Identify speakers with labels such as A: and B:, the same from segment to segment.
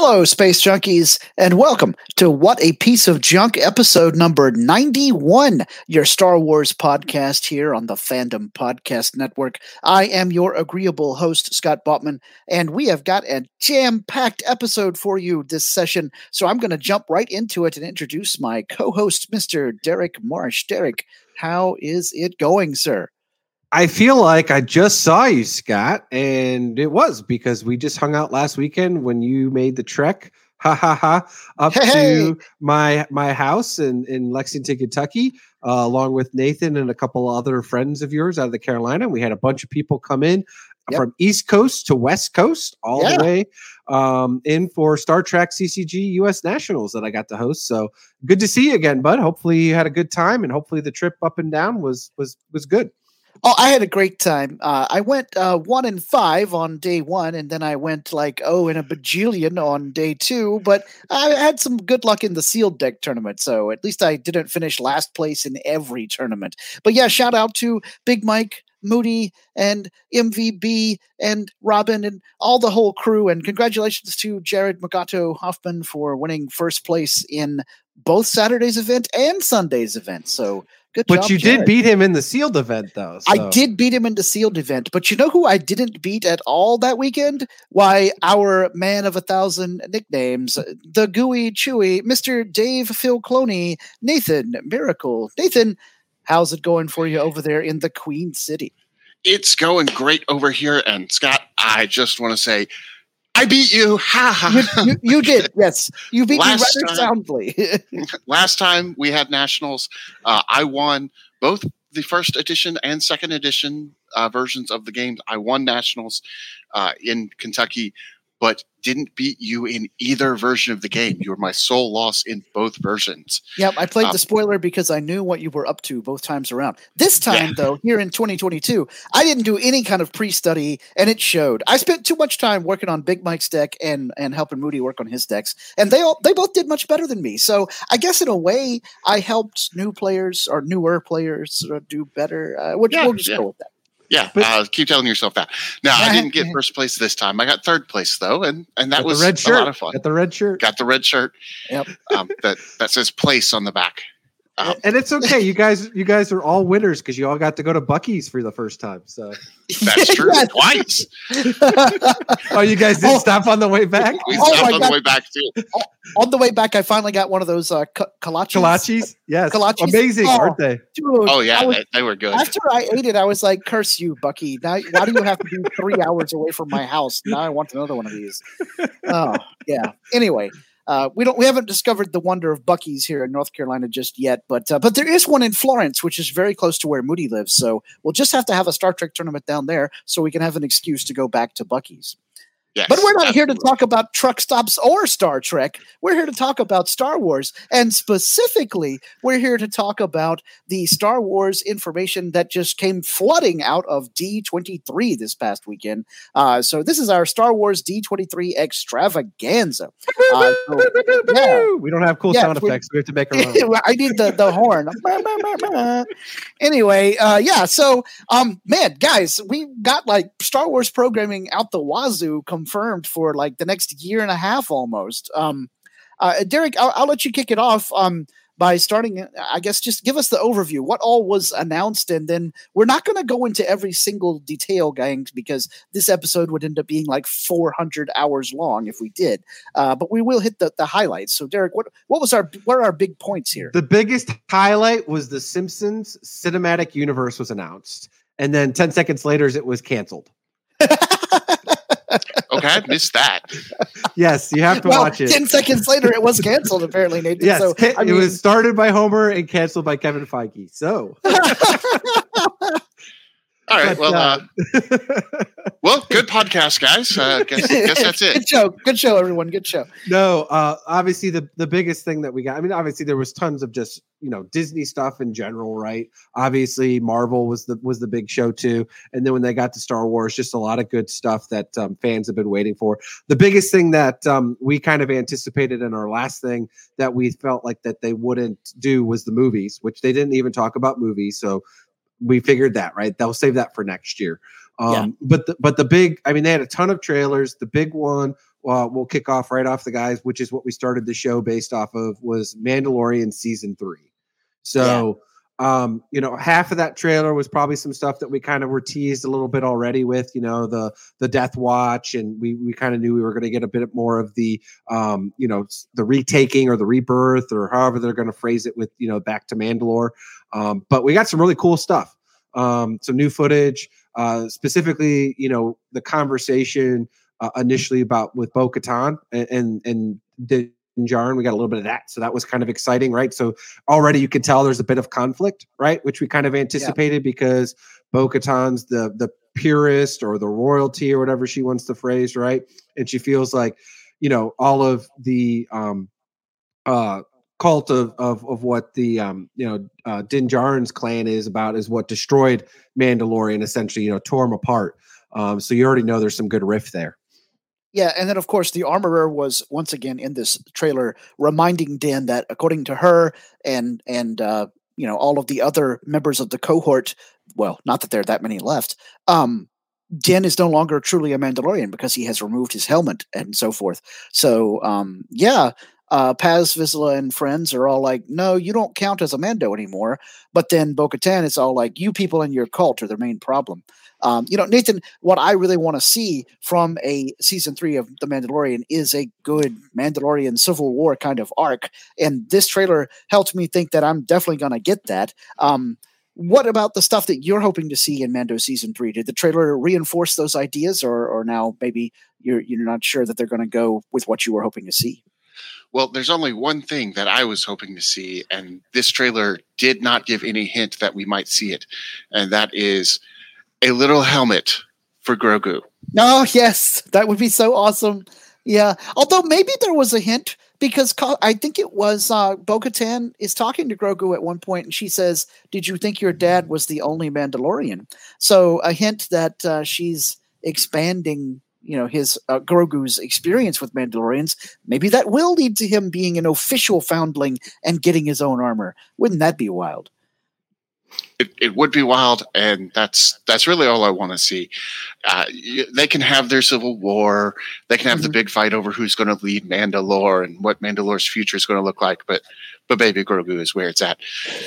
A: Hello, Space Junkies, and welcome to What a Piece of Junk, episode number 91, your Star Wars podcast here on the Fandom Podcast Network. I am your agreeable host, Scott Botman, and we have got a jam-packed episode for you this session, so I'm going to jump right into it and introduce my co-host, Mr. Derek Marsh. Derek, how is it going, sir?
B: I feel like I just saw you, Scott, and it was because we just hung out last weekend when you made the trek, up to my house in Lexington, Kentucky, along with Nathan and a couple other friends of yours out of the Carolina. We had a bunch of people come in from East Coast to West Coast, all the way in for Star Trek CCG US Nationals that I got to host. So good to see you again, bud. Hopefully you had a good time, and hopefully the trip up and down was good.
A: Oh, I had a great time. I went 1 and 5 on day 1, and then I went like 0 and a bajillion on day 2. But I had some good luck in the sealed deck tournament, so at least I didn't finish last place in every tournament. But yeah, shout out to Big Mike, Moody, and MVB, and Robin, and all the whole crew. And congratulations to Jared Magato Hoffman for winning first place in both Saturday's event and Sunday's event. So good job,
B: but you
A: Jared.
B: did beat him in the sealed event, though. So.
A: I did beat him in the sealed event, but you know who I didn't beat at all that weekend? Why, our man of 1,000 nicknames, the gooey chewy, Mr. Dave Phil Cloney, Nathan Miracle. Nathan, how's it going for you over there in the Queen City?
C: It's going great over here, and Scott, I just want to say, I beat you. Ha ha.
A: You did, yes. You beat me rather soundly.
C: Last time we had nationals, I won both the first edition and second edition versions of the games. I won nationals in Kentucky, but didn't beat you in either version of the game. You were my sole loss in both versions.
A: Yep, I played the spoiler because I knew what you were up to both times around. This time, though, here in 2022, I didn't do any kind of pre-study, and it showed. I spent too much time working on Big Mike's deck and helping Moody work on his decks, and they both did much better than me. So I guess in a way, I helped new players or newer players do better. We'll just go with that.
C: Yeah, keep telling yourself that. Now, I didn't get first place this time. I got third place, though, and that was a lot of fun.
B: Got the red shirt.
C: Got the red shirt.
A: Yep.
C: That says place on the back.
B: And it's okay. You guys are all winners because you all got to go to Buc-ee's for the first time. So
C: that's true. Twice.
B: Oh, you guys did stop on the way back?
C: We stopped on the way back too.
A: On the way back, I finally got one of those kolaches.
B: Kolaches? Yes.
A: Kolaches?
B: Amazing, aren't they?
A: Dude,
C: oh, yeah. They were good.
A: After I ate it, I was like, curse you, Bucky. Now, why do you have to be 3 hours away from my house? Now I want another one of these. Oh, yeah. Anyway. We haven't discovered the wonder of Buc-ee's here in North Carolina just yet, but there is one in Florence, which is very close to where Moody lives. So we'll just have to have a Star Trek tournament down there so we can have an excuse to go back to Buc-ee's.
C: Yes,
A: but we're not here to talk about truck stops or Star Trek. We're here to talk about Star Wars. And specifically, we're here to talk about the Star Wars information that just came flooding out of D23 this past weekend. So this is our Star Wars D23 extravaganza.
B: We don't have cool sound effects. We have to make our own.
A: I need the horn. Anyway, so, man, guys, we got like Star Wars programming out the wazoo confirmed for like the next year and a half almost. Derek, I'll let you kick it off by starting, I guess, just give us the overview. What all was announced, and then we're not going to go into every single detail, gang, because this episode would end up being like 400 hours long if we did. But we will hit the highlights. So, Derek, what are our big points here?
B: The biggest highlight was the Simpsons Cinematic Universe was announced, and then 10 seconds later, it was canceled.
C: Okay, I missed that.
B: Yes, you have to watch it.
A: 10 seconds later, it was canceled, apparently, Nathan.
B: Yes,
A: so,
B: it was started by Homer and canceled by Kevin Feige. So,
C: all right. Well, good podcast, guys. Guess that's it.
A: Good show, everyone. Good show.
B: No, obviously the biggest thing that we got. I mean, obviously there was tons of just Disney stuff in general, right? Obviously Marvel was the big show too, and then when they got to Star Wars, just a lot of good stuff that fans have been waiting for. The biggest thing that we kind of anticipated in our last thing that we felt like that they wouldn't do was the movies, which they didn't even talk about movies. So we figured that, right? They'll save that for next year. But the big, I mean, they had a ton of trailers. The big one we'll kick off right off the guys, which is what we started the show based off of, was Mandalorian season 3. So, half of that trailer was probably some stuff that we kind of were teased a little bit already with, the Death Watch. And we kind of knew we were going to get a bit more of the, the retaking or the rebirth, or however they're going to phrase it with, back to Mandalore. But we got some really cool stuff. Some new footage, specifically, the conversation initially with Bo-Katan and Din Djarin. We got a little bit of that. So that was kind of exciting, right? So already you could tell there's a bit of conflict, right? Which we kind of anticipated because Bo-Katan's the purist or the royalty or whatever she wants to phrase, right? And she feels like, all of the cult of what the Din Djarin's clan is about is what destroyed Mandalorian, essentially, tore him apart. So you already know there's some good riff there.
A: Yeah, and then of course the Armorer was once again in this trailer reminding Din that according to her and all of the other members of the cohort, well, not that there are that many left, Din is no longer truly a Mandalorian because he has removed his helmet and so forth. So Paz Vizsla and friends are all like, no, you don't count as a Mando anymore. But then Bo-Katan is all like, you people in your cult are the main problem. Nathan, what I really want to see from a season 3 of The Mandalorian is a good Mandalorian Civil War kind of arc. And this trailer helped me think that I'm definitely going to get that. What about the stuff that you're hoping to see in Mando season 3? Did the trailer reinforce those ideas, or now maybe you're not sure that they're going to go with what you were hoping to see?
C: Well, there's only one thing that I was hoping to see, and this trailer did not give any hint that we might see it, and that is a little helmet for Grogu.
A: Oh, yes. That would be so awesome. Yeah. Although maybe there was a hint, because I think it was Bo-Katan is talking to Grogu at one point, and she says, did you think your dad was the only Mandalorian? So a hint that she's expanding his Grogu's experience with Mandalorians. Maybe that will lead to him being an official foundling and getting his own armor. Wouldn't that be wild?
C: It would be wild, and that's really all I want to see. They can have their civil war. They can have the big fight over who's going to lead Mandalore and what Mandalore's future is going to look like. But baby Grogu is where it's at.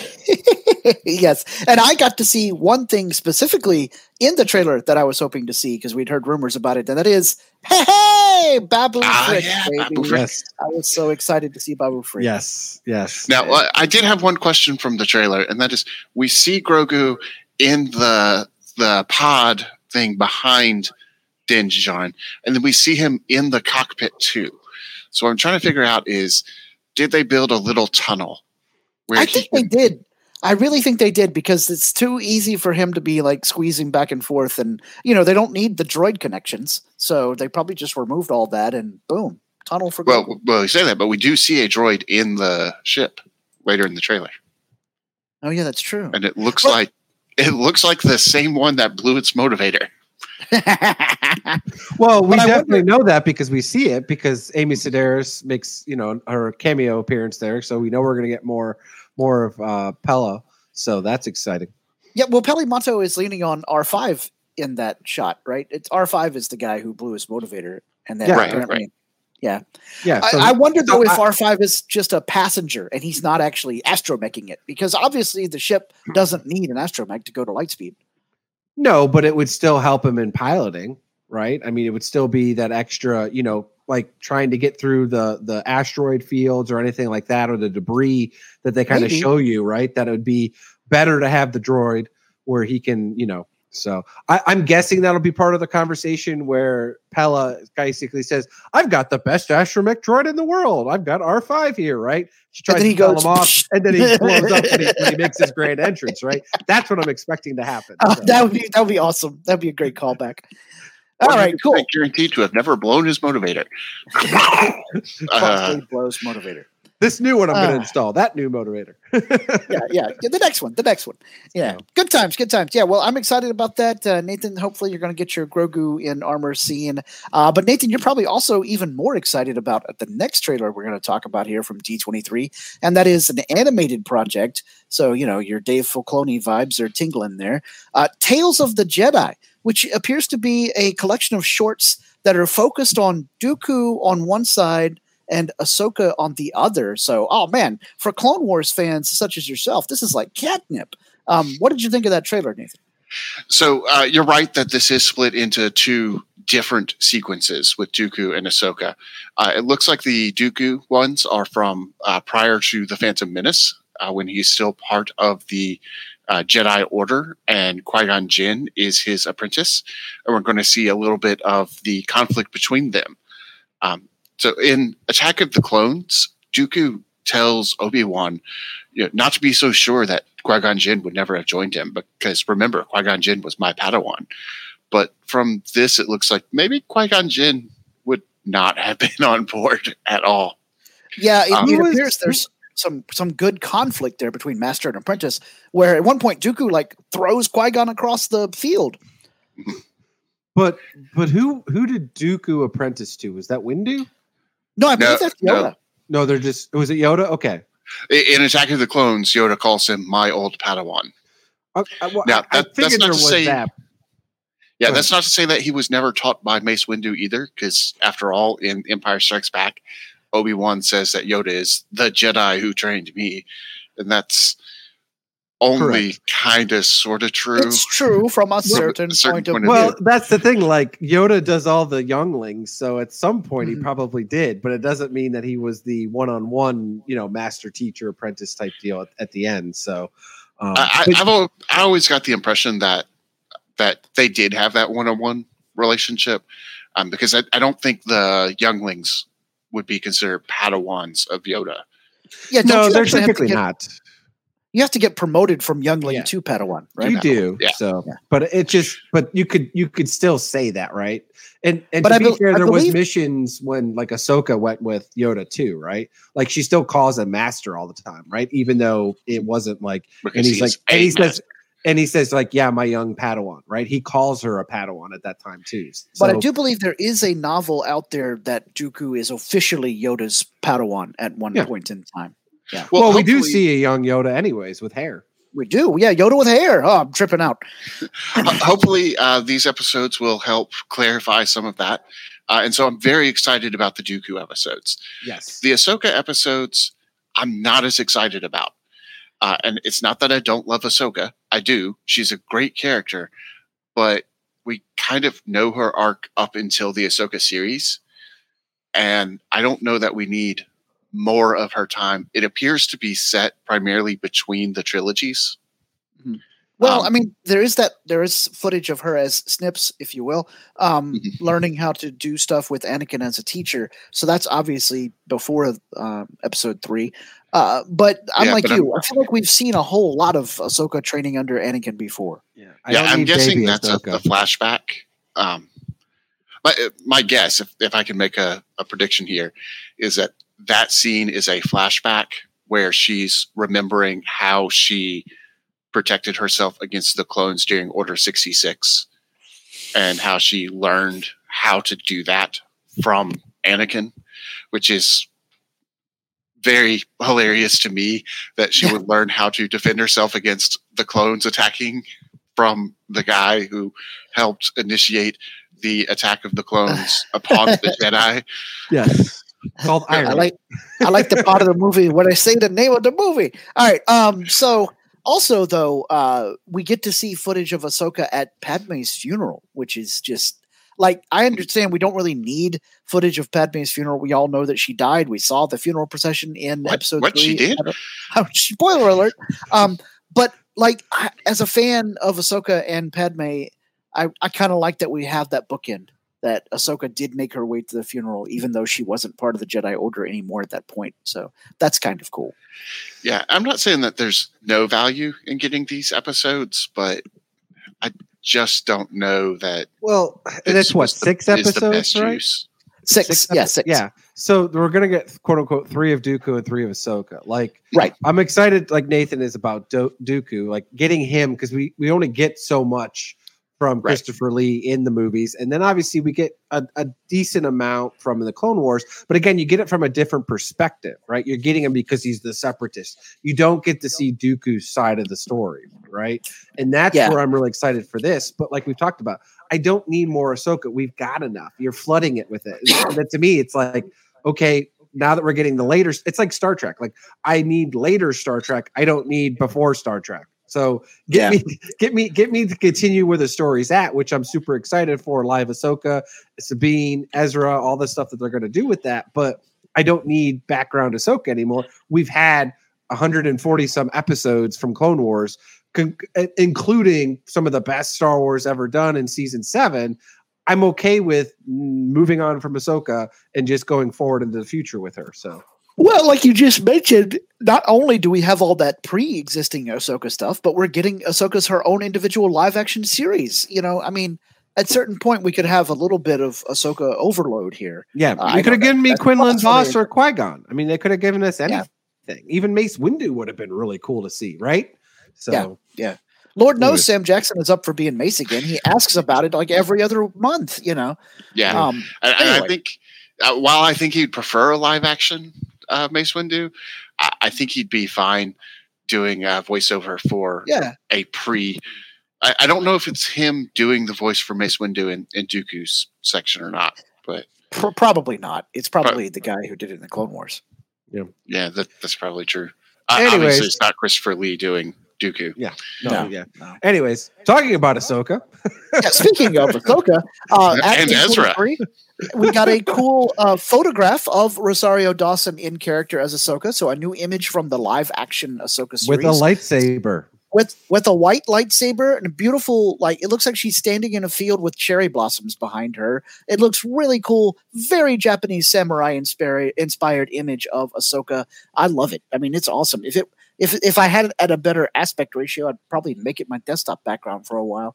A: Yes, and I got to see one thing specifically in the trailer that I was hoping to see because we'd heard rumors about it, and that is, hey, Babu Frick, baby.
C: Babu Frick.
B: Yes.
A: I was so excited to see Babu Frick.
B: Yes.
C: Now, I did have one question from the trailer, and that is, we see Grogu in the pod thing behind Din Djarin, and then we see him in the cockpit too. So what I'm trying to figure out is, did they build a little tunnel?
A: I think they did. I really think they did, because it's too easy for him to be like squeezing back and forth, and they don't need the droid connections, so they probably just removed all that and boom, tunnel for Grogu.
C: Well, you say that, but we do see a droid in the ship later in the trailer.
A: Oh yeah, that's true.
C: And it looks like the same one that blew its motivator.
B: Well, we definitely know that because we see it, because Amy Sedaris makes her cameo appearance there, so we know we're going to get more of Pella, so that's exciting.
A: Yeah, well, Peli Motto is leaning on R5 in that shot, right? It's R5 is the guy who blew his motivator, and then
C: right.
A: Yeah.
B: So,
A: I wonder though if R5 is just a passenger and he's not actually astromeching it, because obviously the ship doesn't need an astromech to go to light speed.
B: No, but it would still help him in piloting, right? I mean, it would still be that extra, like trying to get through the asteroid fields or anything like that, or the debris that they kind of show you, right? That it would be better to have the droid where he can, So I'm guessing that'll be part of the conversation where Pella basically says, I've got the best astromech droid in the world. I've got R5 here, right? She tries to tell him off, and then he blows up when he makes his grand entrance, right? That's what I'm expecting to happen. So.
A: That would be awesome. That'd be a great callback. All right, cool.
C: Guaranteed to have never blown his motivator.
A: Blows motivator.
B: This new one I'm going to install. That new motivator.
A: Yeah. The next one. Yeah.
B: So.
A: Good times. Yeah. Well, I'm excited about that, Nathan. Hopefully, you're going to get your Grogu in armor scene. But Nathan, you're probably also even more excited about the next trailer we're going to talk about here from D23, and that is an animated project. So your Dave Filoni vibes are tingling there. Tales of the Jedi, which appears to be a collection of shorts that are focused on Dooku on one side and Ahsoka on the other. So, oh man, for Clone Wars fans such as yourself, this is like catnip. What did you think of that trailer, Nathan?
C: So you're right that this is split into two different sequences with Dooku and Ahsoka. It looks like the Dooku ones are from prior to the Phantom Menace, when he's still part of the Jedi Order, and Qui-Gon Jinn is his apprentice. And we're going to see a little bit of the conflict between them. So in Attack of the Clones, Dooku tells Obi-Wan not to be so sure that Qui-Gon Jinn would never have joined him, because remember, Qui-Gon Jinn was my Padawan. But from this, it looks like maybe Qui-Gon Jinn would not have been on board at all.
A: Yeah, it appears there's some good conflict there between master and apprentice, where at one point Dooku like throws Qui-Gon across the field.
B: But who did Dooku apprentice to? Was that Windu?
A: No, I believe that's Yoda.
B: No, they're just. Was it Yoda? Okay.
C: In Attack of the Clones, Yoda calls him my old Padawan.
B: Now,
C: that's not to say.
B: That.
C: Yeah, that's not to say that he was never taught by Mace Windu either, because after all, in Empire Strikes Back, Obi-Wan says that Yoda is the Jedi who trained me, and that's only kind of sort of true.
A: It's true from a certain point of view.
B: Well, that's the thing. Like Yoda does all the younglings, so at some point he probably did, but it doesn't mean that he was the one-on-one, master teacher apprentice type deal at the end. So
C: I always got the impression that they did have that one-on-one relationship, because I don't think the younglings would be considered Padawans of Yoda.
A: Yeah,
B: no, they're typically not.
A: You have to get promoted from youngling to Padawan, right?
B: You do.
C: Yeah.
B: So, but you could still say that, right? And
A: but
B: to be fair, there was missions when like Ahsoka went with Yoda too, right? Like she still calls him master all the time, right? Even though it wasn't like,
C: because
B: he says like, yeah, my young Padawan, right? He calls her a Padawan at that time too. So,
A: but I do believe there is a novel out there that Dooku is officially Yoda's Padawan at one point in time. Yeah.
B: Well, we do see a young Yoda anyways with hair.
A: We do. Yeah, Yoda with hair. Oh, I'm tripping out.
C: Hopefully these episodes will help clarify some of that. And so I'm very excited about the Dooku episodes.
B: Yes.
C: The Ahsoka episodes, I'm not as excited about. And it's not that I don't love Ahsoka. I do. She's a great character. But we kind of know her arc up until the Ahsoka series. And I don't know that we need more of her time. It appears to be set primarily between the trilogies.
A: Well, I mean, there is footage of her as Snips, if you will, learning how to do stuff with Anakin as a teacher. So that's obviously before episode 3. But I feel like we've seen a whole lot of Ahsoka training under Anakin before.
C: Yeah, I'm guessing that's a flashback. My guess, if I can make a prediction here, is that scene is a flashback where she's remembering how she protected herself against the clones during Order 66 and how she learned how to do that from Anakin, which is very hilarious to me that she would learn how to defend herself against the clones attacking from the guy who helped initiate the attack of the clones upon the Jedi.
B: Yes. Called irony.
A: I like the part of the movie when I say the name of the movie. All right. So also though, we get to see footage of Ahsoka at Padme's funeral, which is just like, I understand we don't really need footage of Padme's funeral. We all know that she died. We saw the funeral procession in episode 3.
C: What she did?
A: Spoiler alert. But like, as a fan of Ahsoka and Padme, I kind of like that we have that bookend. That Ahsoka did make her way to the funeral, even though she wasn't part of the Jedi Order anymore at that point. So that's kind of cool.
C: Yeah, I'm not saying that there's no value in getting these episodes, but I just don't know that.
B: Well, that's what, 6 episodes, right?
C: Use.
A: 6, yeah, 6.
B: Yeah. So we're gonna get quote unquote 3 of Dooku and 3 of Ahsoka. Like,
A: right.
B: I'm excited. Like Nathan is about Dooku, like getting him because we only get so much from Christopher Lee in the movies. And then obviously we get a decent amount from the Clone Wars. But again, you get it from a different perspective, right? You're getting him because he's the separatist. You don't get to see Dooku's side of the story, right? And that's where I'm really excited for this. But like we've talked about, I don't need more Ahsoka. We've got enough. You're flooding it with it. But to me, it's like, okay, now that we're getting the later, it's like Star Trek. Like, I need later Star Trek. I don't need before Star Trek. So get me to continue where the story's at, which I'm super excited for. Live Ahsoka, Sabine, Ezra, all the stuff that they're going to do with that. But I don't need background Ahsoka anymore. We've had 140 some episodes from Clone Wars, including some of the best Star Wars ever done in season 7. I'm okay with moving on from Ahsoka and just going forward into the future with her. So.
A: Well, like you just mentioned, not only do we have all that pre-existing Ahsoka stuff, but we're getting Ahsoka's her own individual live-action series. You know, I mean, at a certain point, we could have a little bit of Ahsoka overload here.
B: Yeah, you could have given me Quinlan Vos or Qui-Gon. I mean, they could have given us anything. Yeah. Even Mace Windu would have been really cool to see, right? So,
A: yeah. Lord knows Sam Jackson is up for being Mace again. He asks about it like every other month, you know.
C: Yeah, and I think while I think he'd prefer a live-action Mace Windu, I think he'd be fine doing a voiceover for a pre. I don't know if it's him doing the voice for Mace Windu in Dooku's section or not, but
A: probably not. It's probably the guy who did it in the Clone Wars.
C: Yeah, that's probably true.
B: Anyways,
C: obviously, it's not Christopher Lee doing Dooku.
B: Yeah. No. Anyways, talking about Ahsoka.
A: Speaking of Ahsoka,
C: and Ezra.
A: We got a cool photograph of Rosario Dawson in character as Ahsoka. So a new image from the live action Ahsoka series.
B: With a lightsaber.
A: With a white lightsaber and a beautiful, like, it looks like she's standing in a field with cherry blossoms behind her. It looks really cool. Very Japanese samurai inspired image of Ahsoka. I love it. I mean, it's awesome. If I had it at a better aspect ratio, I'd probably make it my desktop background for a while.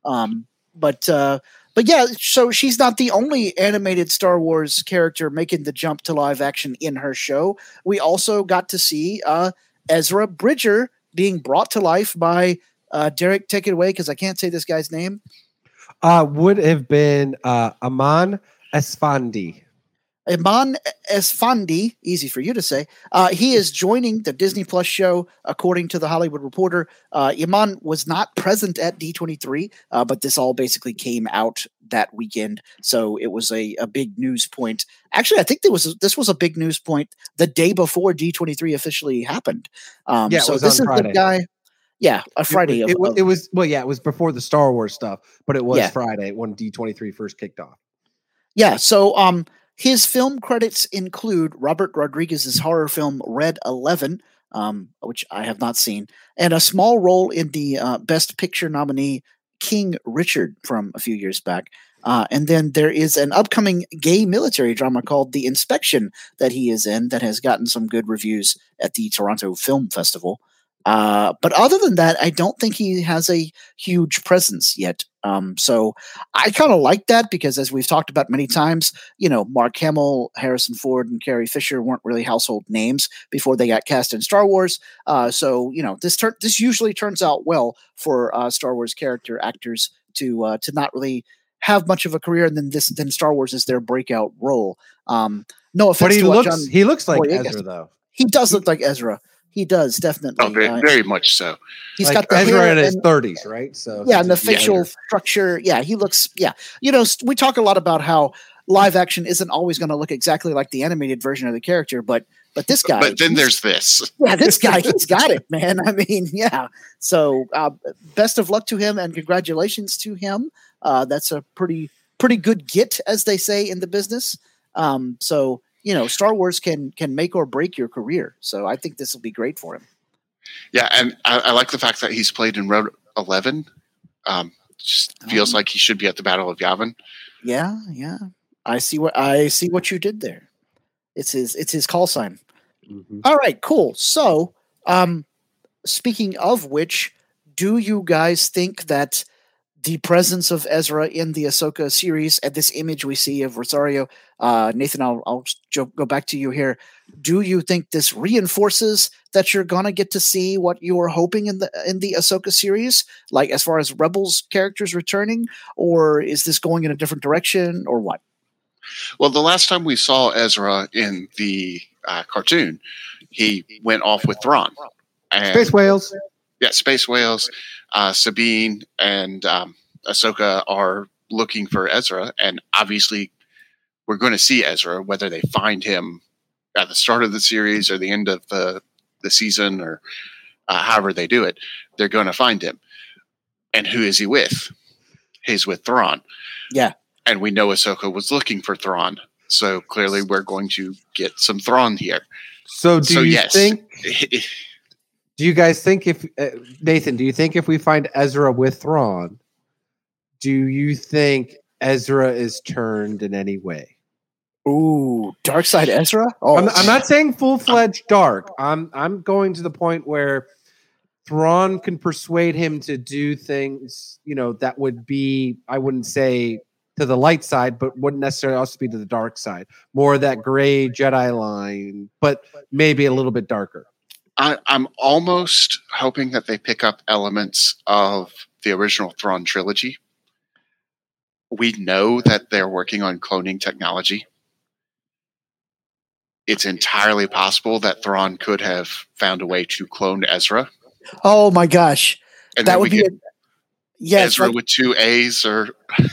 A: But yeah, so she's not the only animated Star Wars character making the jump to live action in her show. We also got to see Ezra Bridger being brought to life by Derek. Take it away, because I can't say this guy's name.
B: Would have been Aman Esfandi.
A: Iman Esfandi, easy for you to say. He is joining the Disney Plus show, according to The Hollywood Reporter. Iman was not present at D23, but this all basically came out that weekend, so it was a big news point. Actually, I think this was a big news point the day before D23 officially happened. So this is
B: Friday.
A: The guy. Yeah, a Friday.
B: It was before the Star Wars stuff, but it was Friday when D23 first kicked off.
A: Yeah, so his film credits include Robert Rodriguez's horror film Red 11, which I have not seen, and a small role in the Best Picture nominee King Richard from a few years back. And then there is an upcoming gay military drama called The Inspection that he is in that has gotten some good reviews at the Toronto Film Festival. But other than that, I don't think he has a huge presence yet. So I kind of like that because, as we've talked about many times, you know, Mark Hamill, Harrison Ford, and Carrie Fisher weren't really household names before they got cast in Star Wars. So you know, this usually turns out well for Star Wars character actors to not really have much of a career, and then Star Wars is their breakout role. No offense,
B: but he looks like Ezra though.
A: He does look like Ezra. He does, definitely.
C: Oh, very much so.
A: He's
B: like
A: got the
B: Ezra
A: hair
B: in his 30s, right? So
A: yeah, and the facial structure. Yeah, he looks. Yeah, you know, we talk a lot about how live action isn't always going to look exactly like the animated version of the character, but this guy.
C: But then there's this.
A: Yeah, this guy, he's got it, man. I mean, yeah. So best of luck to him, and congratulations to him. That's a pretty good get, as they say in the business. So. You know, Star Wars can make or break your career. So I think this will be great for him.
C: Yeah, and I like the fact that he's played in Red 11. Just feels like he should be at the Battle of Yavin.
A: Yeah. I see what you did there. It's his call sign. Mm-hmm. All right, cool. So, speaking of which, do you guys think that the presence of Ezra in the Ahsoka series and this image we see of Rosario, Nathan, I'll go back to you here. Do you think this reinforces that you're gonna get to see what you were hoping in the Ahsoka series, like as far as Rebels characters returning, or is this going in a different direction, or what?
C: Well, the last time we saw Ezra in the cartoon, he went off with Thrawn. And
B: Space whales.
C: Yeah, space whales. Sabine and Ahsoka are looking for Ezra, and obviously we're going to see Ezra, whether they find him at the start of the series or the end of the season, or however they do it, they're going to find him. And who is he with? He's with Thrawn.
A: Yeah.
C: And we know Ahsoka was looking for Thrawn. So clearly we're going to get some Thrawn here.
B: So do you think... Do you guys think if Nathan? Do you think if we find Ezra with Thrawn, do you think Ezra is turned in any way?
A: Ooh, dark side Ezra. Oh,
B: I'm not saying full-fledged dark. I'm going to the point where Thrawn can persuade him to do things, that would be, I wouldn't say to the light side, but wouldn't necessarily also be to the dark side. More of that gray Jedi line, but maybe a little bit darker.
C: I'm almost hoping that they pick up elements of the original Thrawn trilogy. We know that they're working on cloning technology. It's entirely possible that Thrawn could have found a way to clone Ezra.
A: Oh my gosh.
C: And
A: that would be
C: Ezra with 2 A's or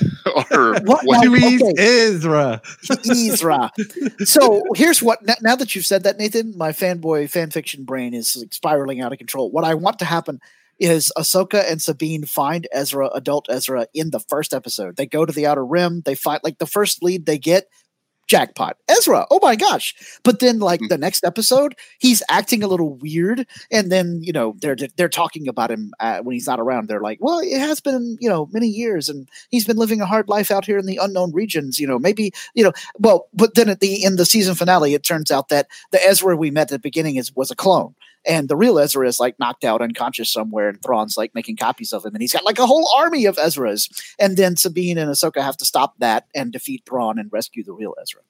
B: what do you mean Ezra?
A: Ezra. So here's what, now that you've said that, Nathan, my fanboy fan fiction brain is like spiraling out of control. What I want to happen is Ahsoka and Sabine find Ezra, adult Ezra, in the first episode. They go to the Outer Rim. They find, like, the first lead they get, jackpot, Ezra. Oh my gosh. But then, like, the next episode, he's acting a little weird. And then, they're talking about him when he's not around. They're like, well, it has been, many years, and he's been living a hard life out here in the unknown regions, maybe, but then in the season finale, it turns out that the Ezra we met at the beginning was a clone. And the real Ezra is like knocked out unconscious somewhere, and Thrawn's like making copies of him, and he's got like a whole army of Ezras. And then Sabine and Ahsoka have to stop that and defeat Thrawn and rescue the real Ezra.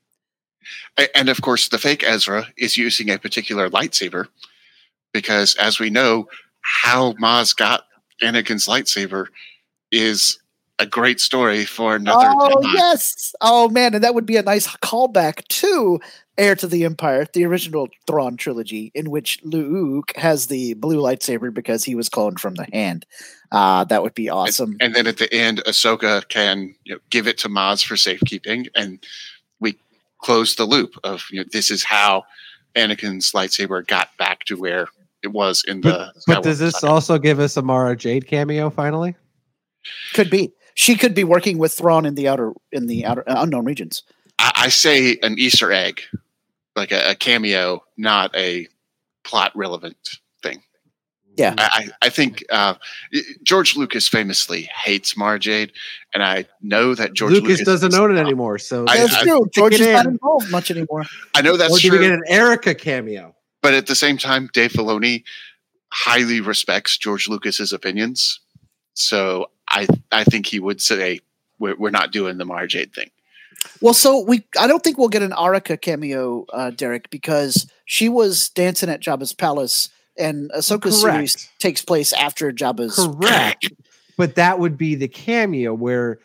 C: And of course, the fake Ezra is using a particular lightsaber, because as we know, how Maz got Anakin's lightsaber is a great story for another.
A: Oh, yes. Oh, man. And that would be a nice callback to Heir to the Empire, the original Thrawn trilogy, in which Luke has the blue lightsaber because he was cloned from the Hand. That would be awesome.
C: And then at the end, Ahsoka can give it to Maz for safekeeping, and we close the loop of this is how Anakin's lightsaber got back to where it was in the.
B: But does this also give us a Mara Jade cameo finally?
A: Could be. She could be working with Thrawn in the outer unknown regions.
C: I say an Easter egg, like a cameo, not a plot relevant thing.
A: Yeah,
C: I think George Lucas famously hates Mara Jade, and I know that George Lucas
B: doesn't own it anymore. So
A: that's true. George is not involved much anymore.
C: I know that's
B: true.
C: Or
B: do we get an Erica cameo?
C: But at the same time, Dave Filoni highly respects George Lucas's opinions, so I think he would say we're not doing the Mara Jade thing.
A: Well, so I don't think we'll get an Arika cameo, Derek, because she was dancing at Jabba's palace, and Ahsoka's series takes place after Jabba's.
B: Correct. But that would be the cameo where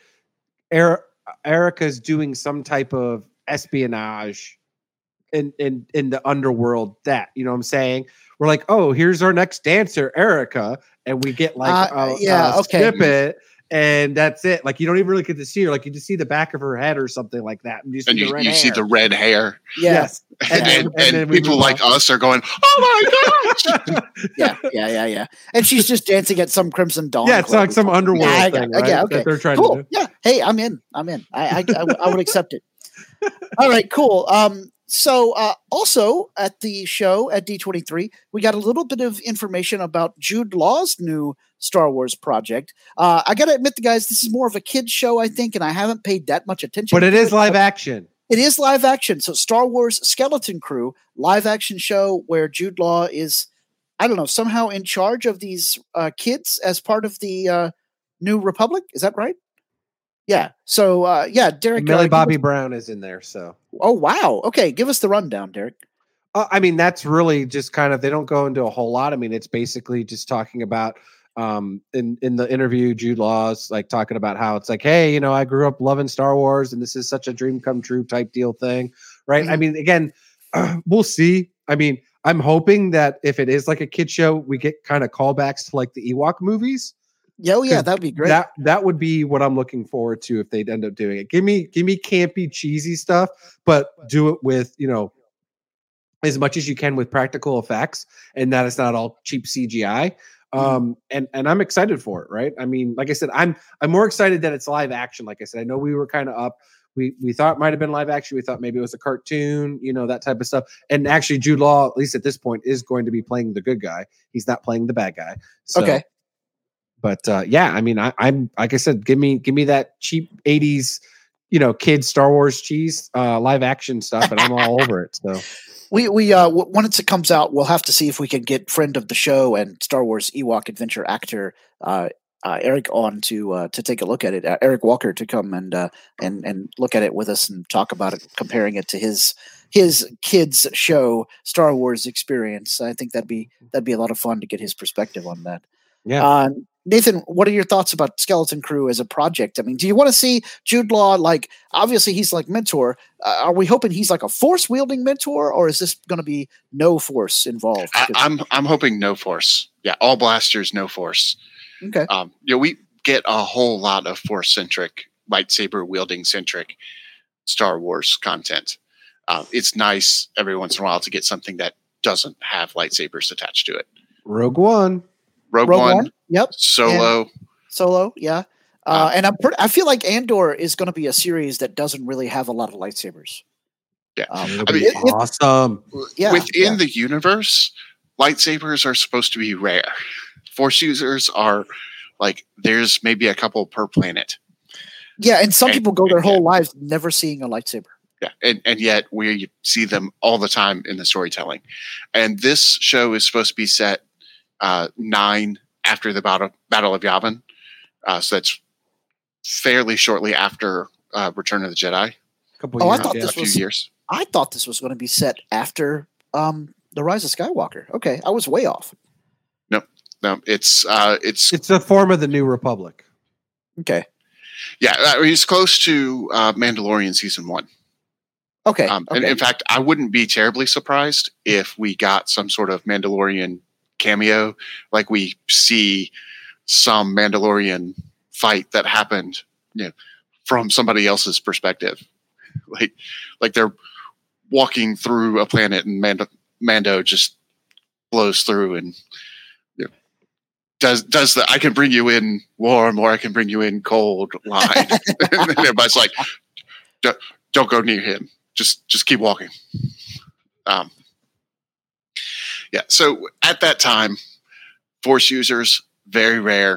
B: Erica's doing some type of espionage in the underworld. That, you know what I'm saying? We're like, oh, here's our next dancer, Erica, and we get like a snippet. And that's it. Like, you don't even really get to see her. Like, you just see the back of her head or something like that. And you
C: see the red hair.
A: Yes.
C: And people like us are going, oh my gosh.
A: Yeah. And she's just dancing at some Crimson Dawn.
B: Yeah, it's like some underworld thing, right?
A: Yeah, okay.
B: That they're trying
A: cool.
B: to do.
A: Yeah. Hey, I'm in. I would accept it. All right, cool. So also at the show at D23, we got a little bit of information about Jude Law's new Star Wars project. I got to admit, guys, this is more of a kid's show, I think, and I haven't paid that much attention.
B: But it is live action.
A: It is live action. So Star Wars Skeleton Crew, live action show where Jude Law is, I don't know, somehow in charge of these kids as part of the New Republic. Is that right? Yeah. So, Derek.
B: Millie Bobby Brown is in there. So.
A: Oh, wow. Okay. Give us the rundown, Derek.
B: I mean, that's really just kind of, they don't go into a whole lot. I mean, it's basically just talking about, in the interview, Jude Law's like talking about how it's like, hey, I grew up loving Star Wars and this is such a dream come true type deal thing. Right. Mm-hmm. I mean, again, we'll see. I mean, I'm hoping that if it is like a kid show, we get kind of callbacks to like the Ewok movies.
A: Yeah, oh yeah, that'd be great.
B: That would be what I'm looking forward to if they'd end up doing it. Give me campy, cheesy stuff, but do it with, as much as you can with practical effects, and that it's not all cheap CGI. And I'm excited for it, right? I mean, like I said, I'm more excited that it's live action. Like I said, I know we were kind of up. We thought it might have been live action. We thought maybe it was a cartoon, that type of stuff. And actually, Jude Law, at least at this point, is going to be playing the good guy. He's not playing the bad guy. So,
A: okay.
B: But yeah, I mean, I'm like I said, give me that cheap 80s, kid Star Wars cheese live action stuff, and I'm all over it. So.
A: We once it comes out, we'll have to see if we can get friend of the show and Star Wars Ewok adventure actor Eric on to take a look at it. Eric Walker to come and look at it with us and talk about it, comparing it to his kids show Star Wars experience. I think that'd be a lot of fun to get his perspective on that.
B: Yeah.
A: Nathan, what are your thoughts about Skeleton Crew as a project? I mean, do you want to see Jude Law, like, obviously he's like mentor. Are we hoping he's like a force wielding mentor, or is this going to be no force involved?
C: I'm hoping no force. Yeah. All blasters, no force.
A: Okay.
C: We get a whole lot of force centric, lightsaber wielding centric Star Wars content. It's nice every once in a while to get something that doesn't have lightsabers attached to it.
B: Rogue One.
C: Rogue One.
A: Yep.
C: Solo,
A: yeah. And I feel like Andor is going to be a series that doesn't really have a lot of lightsabers.
C: Yeah.
B: Awesome.
C: Within the universe, lightsabers are supposed to be rare. Force users are like, there's maybe a couple per planet.
A: Yeah, and some people go their whole lives never seeing a lightsaber.
C: Yeah, and yet we see them all the time in the storytelling. And this show is supposed to be set 9 after the Battle of Yavin. So that's fairly shortly after Return of the Jedi. A few years.
A: I thought this was going to be set after The Rise of Skywalker. Okay, I was way off.
C: No, it's
B: the form of the New Republic.
A: Okay.
C: Yeah, it's close to Mandalorian season 1.
A: Okay.
C: And in fact, I wouldn't be terribly surprised if we got some sort of Mandalorian cameo, like we see some Mandalorian fight that happened, from somebody else's perspective. Like they're walking through a planet and Mando just blows through and does the "I can bring you in warm or I can bring you in cold" line. And then everybody's like, don't go near him. Just keep walking. Yeah. So at that time, Force users, very rare.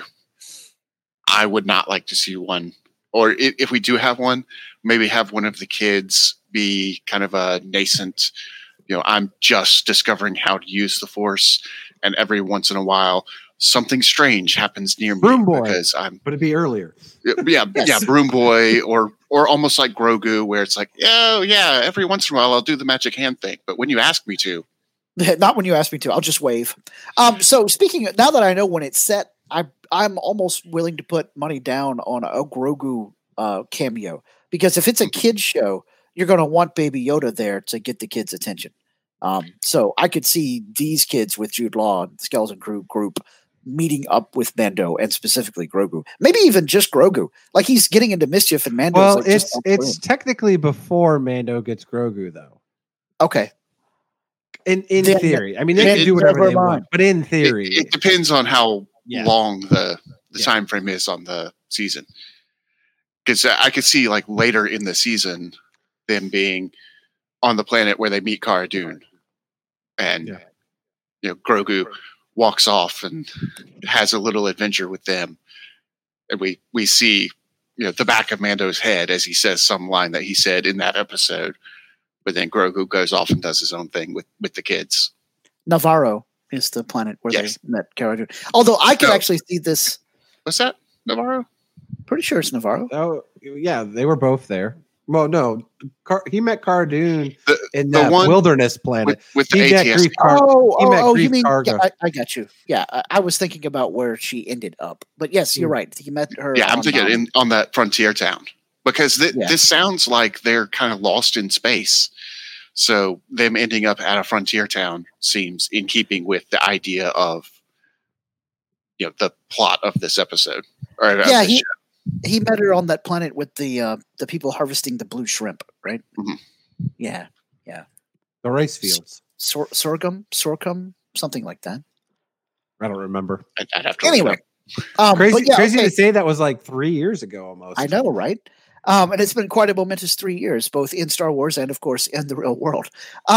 C: I would not like to see one, or if we do have one, maybe have one of the kids be kind of a nascent, I'm just discovering how to use the Force, and every once in a while something strange happens near me.
B: Broom Boy,
C: because
B: but it'd be earlier.
C: Yeah, yeah, Broom Boy, or almost like Grogu, where it's like, oh yeah, every once in a while I'll do the magic hand thing, but when you ask me to,
A: not when you ask me to, I'll just wave. So speaking of, now that I know when it's set, I'm almost willing to put money down on a Grogu cameo, because if it's a kids show, you're going to want Baby Yoda there to get the kids' attention. So I could see these kids with Jude Law and the Skeleton Crew group meeting up with Mando, and specifically Grogu. Maybe even just Grogu. Like he's getting into mischief, and Mando.
B: Well, it's technically before Mando gets Grogu, though.
A: Okay.
B: In theory, I mean, they can do whatever they want, but in theory,
C: it depends on how long the time frame is on the season. Because I could see like later in the season them being on the planet where they meet Cara Dune, and Grogu walks off and has a little adventure with them, and we see the back of Mando's head as he says some line that he said in that episode. But then Grogu goes off and does his own thing with the kids.
A: Navarro is the planet where they met Cara Dune. Although I could actually see this.
C: What's that? Navarro?
A: Pretty sure it's Navarro.
B: Oh, yeah, they were both there. Well, no, he met Cara Dune in the wilderness planet
C: with the ATS.
A: You mean? Yeah, I got you. Yeah, I was thinking about where she ended up, but yes, you're right. He met her.
C: Yeah, I'm thinking on that frontier town, because this sounds like they're kind of lost in space. So them ending up at a frontier town seems in keeping with the idea of the plot of this episode. Or of
A: Yeah,
C: this
A: he met her on that planet with the people harvesting the blue shrimp, right?
C: Mhm.
A: Yeah,
B: The rice fields.
A: sorghum, something like that.
B: I don't remember.
C: I'd have to
A: Anyway,
C: look it up.
B: Crazy,
A: but yeah,
B: crazy
A: okay.
B: to say that was like 3 years ago almost.
A: I know, right? And it's been quite a momentous 3 years, both in Star Wars and, of course, in the real world.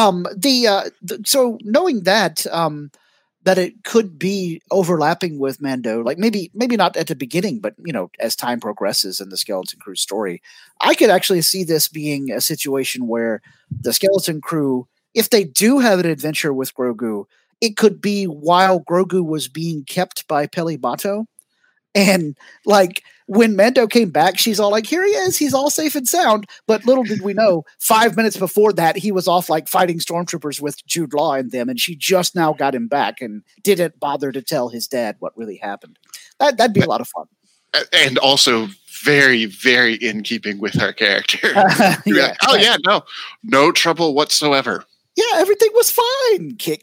A: So knowing that that it could be overlapping with Mando, like maybe not at the beginning, but as time progresses in the Skeleton Crew story, I could actually see this being a situation where the Skeleton Crew, if they do have an adventure with Grogu, it could be while Grogu was being kept by Peli Bato. And like when Mando came back, she's all like, here he is. He's all safe and sound. But little did we know, 5 minutes before that, he was off like fighting stormtroopers with Jude Law and them. And she just now got him back and didn't bother to tell his dad what really happened. That'd be a lot of fun.
C: And also very, very in keeping with her character.
A: Yeah.
C: No trouble whatsoever.
A: Yeah, everything was fine. Kick.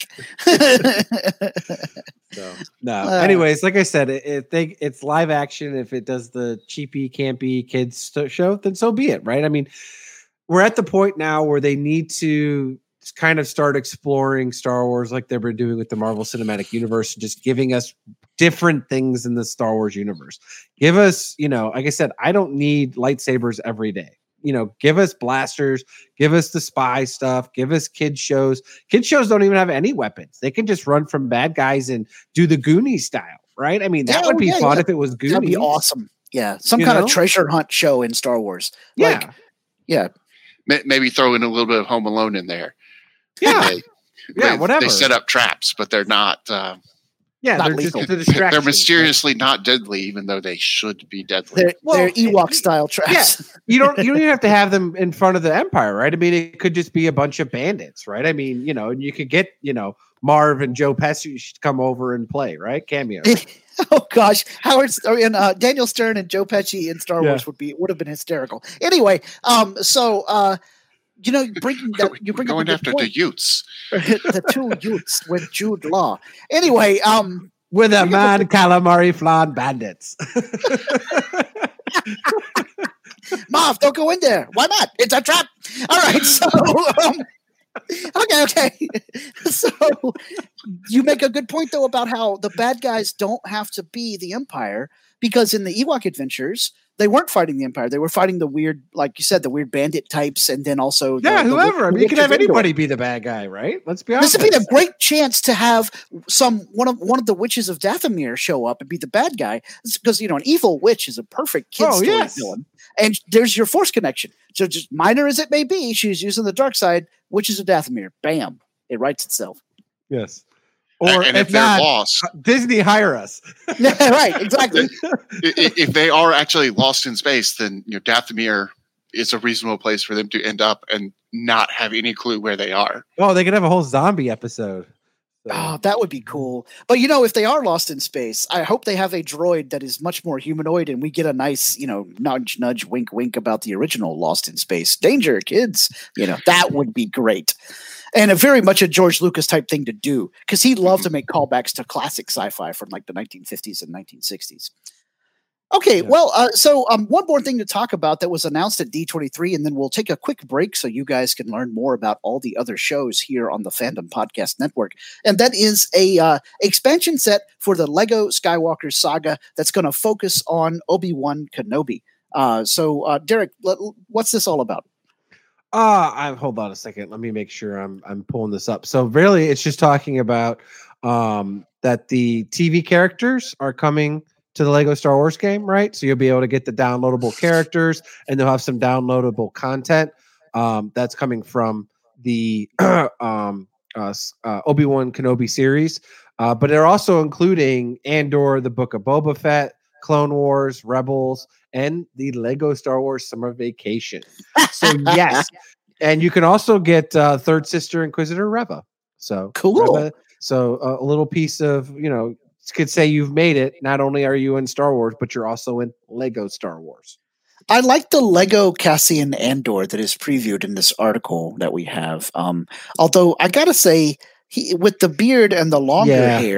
B: So, no. Anyways, like I said, it's live action. If it does the cheapy, campy kids show, then so be it, right? I mean, we're at the point now where they need to kind of start exploring Star Wars like they've been doing with the Marvel Cinematic Universe, just giving us different things in the Star Wars universe. Give us, like I said, I don't need lightsabers every day. Give us blasters, give us the spy stuff, give us kids shows. Kids shows don't even have any weapons. They can just run from bad guys and do the Goonies style, right? I mean, that would be fun if it was Goonies.
A: That'd be awesome. Yeah, some kind of treasure hunt show in Star Wars. Yeah.
C: Maybe throw in a little bit of Home Alone in there.
B: Yeah. Whatever.
C: They set up traps, but they're not.
A: Not
B: they're
A: lethal.
B: just a distraction.
C: They're mysteriously not deadly, even though they should be deadly.
A: They're Ewok style traps.
B: Yeah. You don't even have to have them in front of the Empire, right? I mean, it could just be a bunch of bandits, right? I mean, you could get, Marv and Joe Pesci should come over and play, right? Cameo.
A: Oh gosh, Daniel Stern and Joe Pesci in Star Wars would have been hysterical. Anyway, you're
C: going after the Utes.
A: The two Utes with Jude Law. Anyway,
B: with a man calamari flan bandits.
A: Marv, don't go in there. Why not? It's a trap. All right, so okay. So you make a good point though about how the bad guys don't have to be the Empire, because in the Ewok adventures, they weren't fighting the Empire. They were fighting the weird, like you said, the weird bandit types, and then also
B: whoever. I mean, you can have anybody be the bad guy, right? Let's be honest.
A: This would be a great chance to have one of the witches of Dathomir show up and be the bad guy, because an evil witch is a perfect kid story villain, and there's your Force connection. So just minor as it may be, she's using the dark side. Witches of Dathomir, bam, it writes itself.
B: Yes. Or
C: and if they're lost,
B: Disney hire us.
A: Yeah, right, exactly.
C: If they are actually lost in space, then Dathomir is a reasonable place for them to end up and not have any clue where they are.
B: Oh, they could have a whole zombie episode. So.
A: Oh, that would be cool. But if they are lost in space, I hope they have a droid that is much more humanoid, and we get a nice, nudge, nudge, wink, wink about the original Lost in Space. Danger, kids. That would be great. And very much a George Lucas type thing to do, because he loved to make callbacks to classic sci-fi from like the 1950s and 1960s. Okay, so one more thing to talk about that was announced at D23, and then we'll take a quick break so you guys can learn more about all the other shows here on the Fandom Podcast Network. And that is a expansion set for the Lego Skywalker Saga that's going to focus on Obi-Wan Kenobi. So Derek, what's this all about?
B: Hold on a second. Let me make sure I'm pulling this up. So really, it's just talking about that the TV characters are coming to the Lego Star Wars game, right? So you'll be able to get the downloadable characters, and they'll have some downloadable content that's coming from the Obi-Wan Kenobi series. But they're also including Andor, the Book of Boba Fett, Clone Wars, Rebels, and the Lego Star Wars Summer Vacation. So yes, and you can also get third sister Inquisitor Reva. So
A: cool.
B: Reva, so a little piece of could say you've made it. Not only are you in Star Wars, but you're also in Lego Star Wars.
A: I like the Lego Cassian Andor that is previewed in this article that we have. Although I gotta say, with the beard and the longer hair,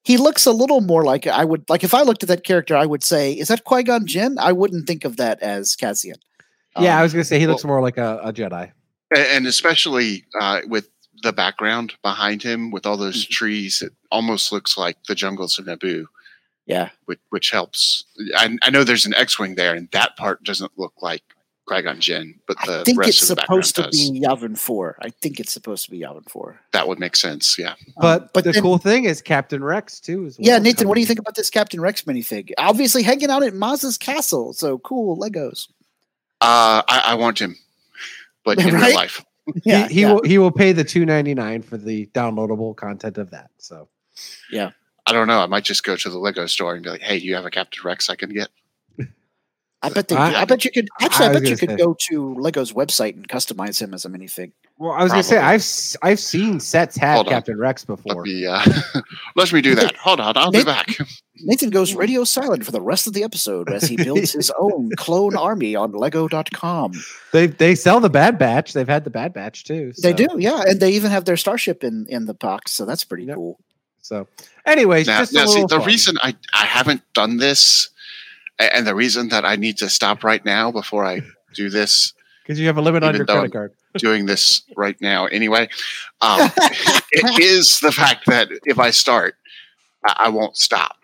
A: he looks a little more like I would like if I looked at that character, I would say, is that Qui-Gon Jinn? I wouldn't think of that as Cassian.
B: Yeah, I was going to say he looks more like a Jedi.
C: And especially with the background behind him with all those trees, it almost looks like the jungles of Naboo.
A: Yeah.
C: Which helps. I know there's an X-Wing there, and that part doesn't look like Qui-Gon Jinn, but the rest of the background does.
A: I think it's supposed to be Yavin 4. I think it's supposed to be Yavin 4.
C: That would make sense, yeah.
B: But the cool thing is Captain Rex, too. As well.
A: Yeah, Nathan, what do you think about this Captain Rex minifig? Obviously hanging out at Maz's castle, so cool Legos.
C: I want him, but in real life.
A: Yeah,
B: he will pay the $2.99 for the downloadable content of that. So,
A: yeah.
C: I don't know. I might just go to the Lego store and be like, "Hey, do you have a Captain Rex I can get?"
A: I bet they do. I bet you could. Actually, I bet you could go to Lego's website and customize him as a minifig.
B: Well, I was going to say I've seen sets have Captain Rex before.
C: Let me do that. Hold on, I'll be back.
A: Nathan goes radio silent for the rest of the episode as he builds his own clone army on Lego.com.
B: They sell the Bad Batch. They've had the Bad Batch too. So.
A: They do, yeah, and they even have their starship in the box, so that's pretty cool.
B: So, anyways,
C: the reason I haven't done this, and the reason that I need to stop right now before I do this,
B: because you have a limit on your credit card.
C: Doing this right now anyway, it is the fact that if I start, I won't stop.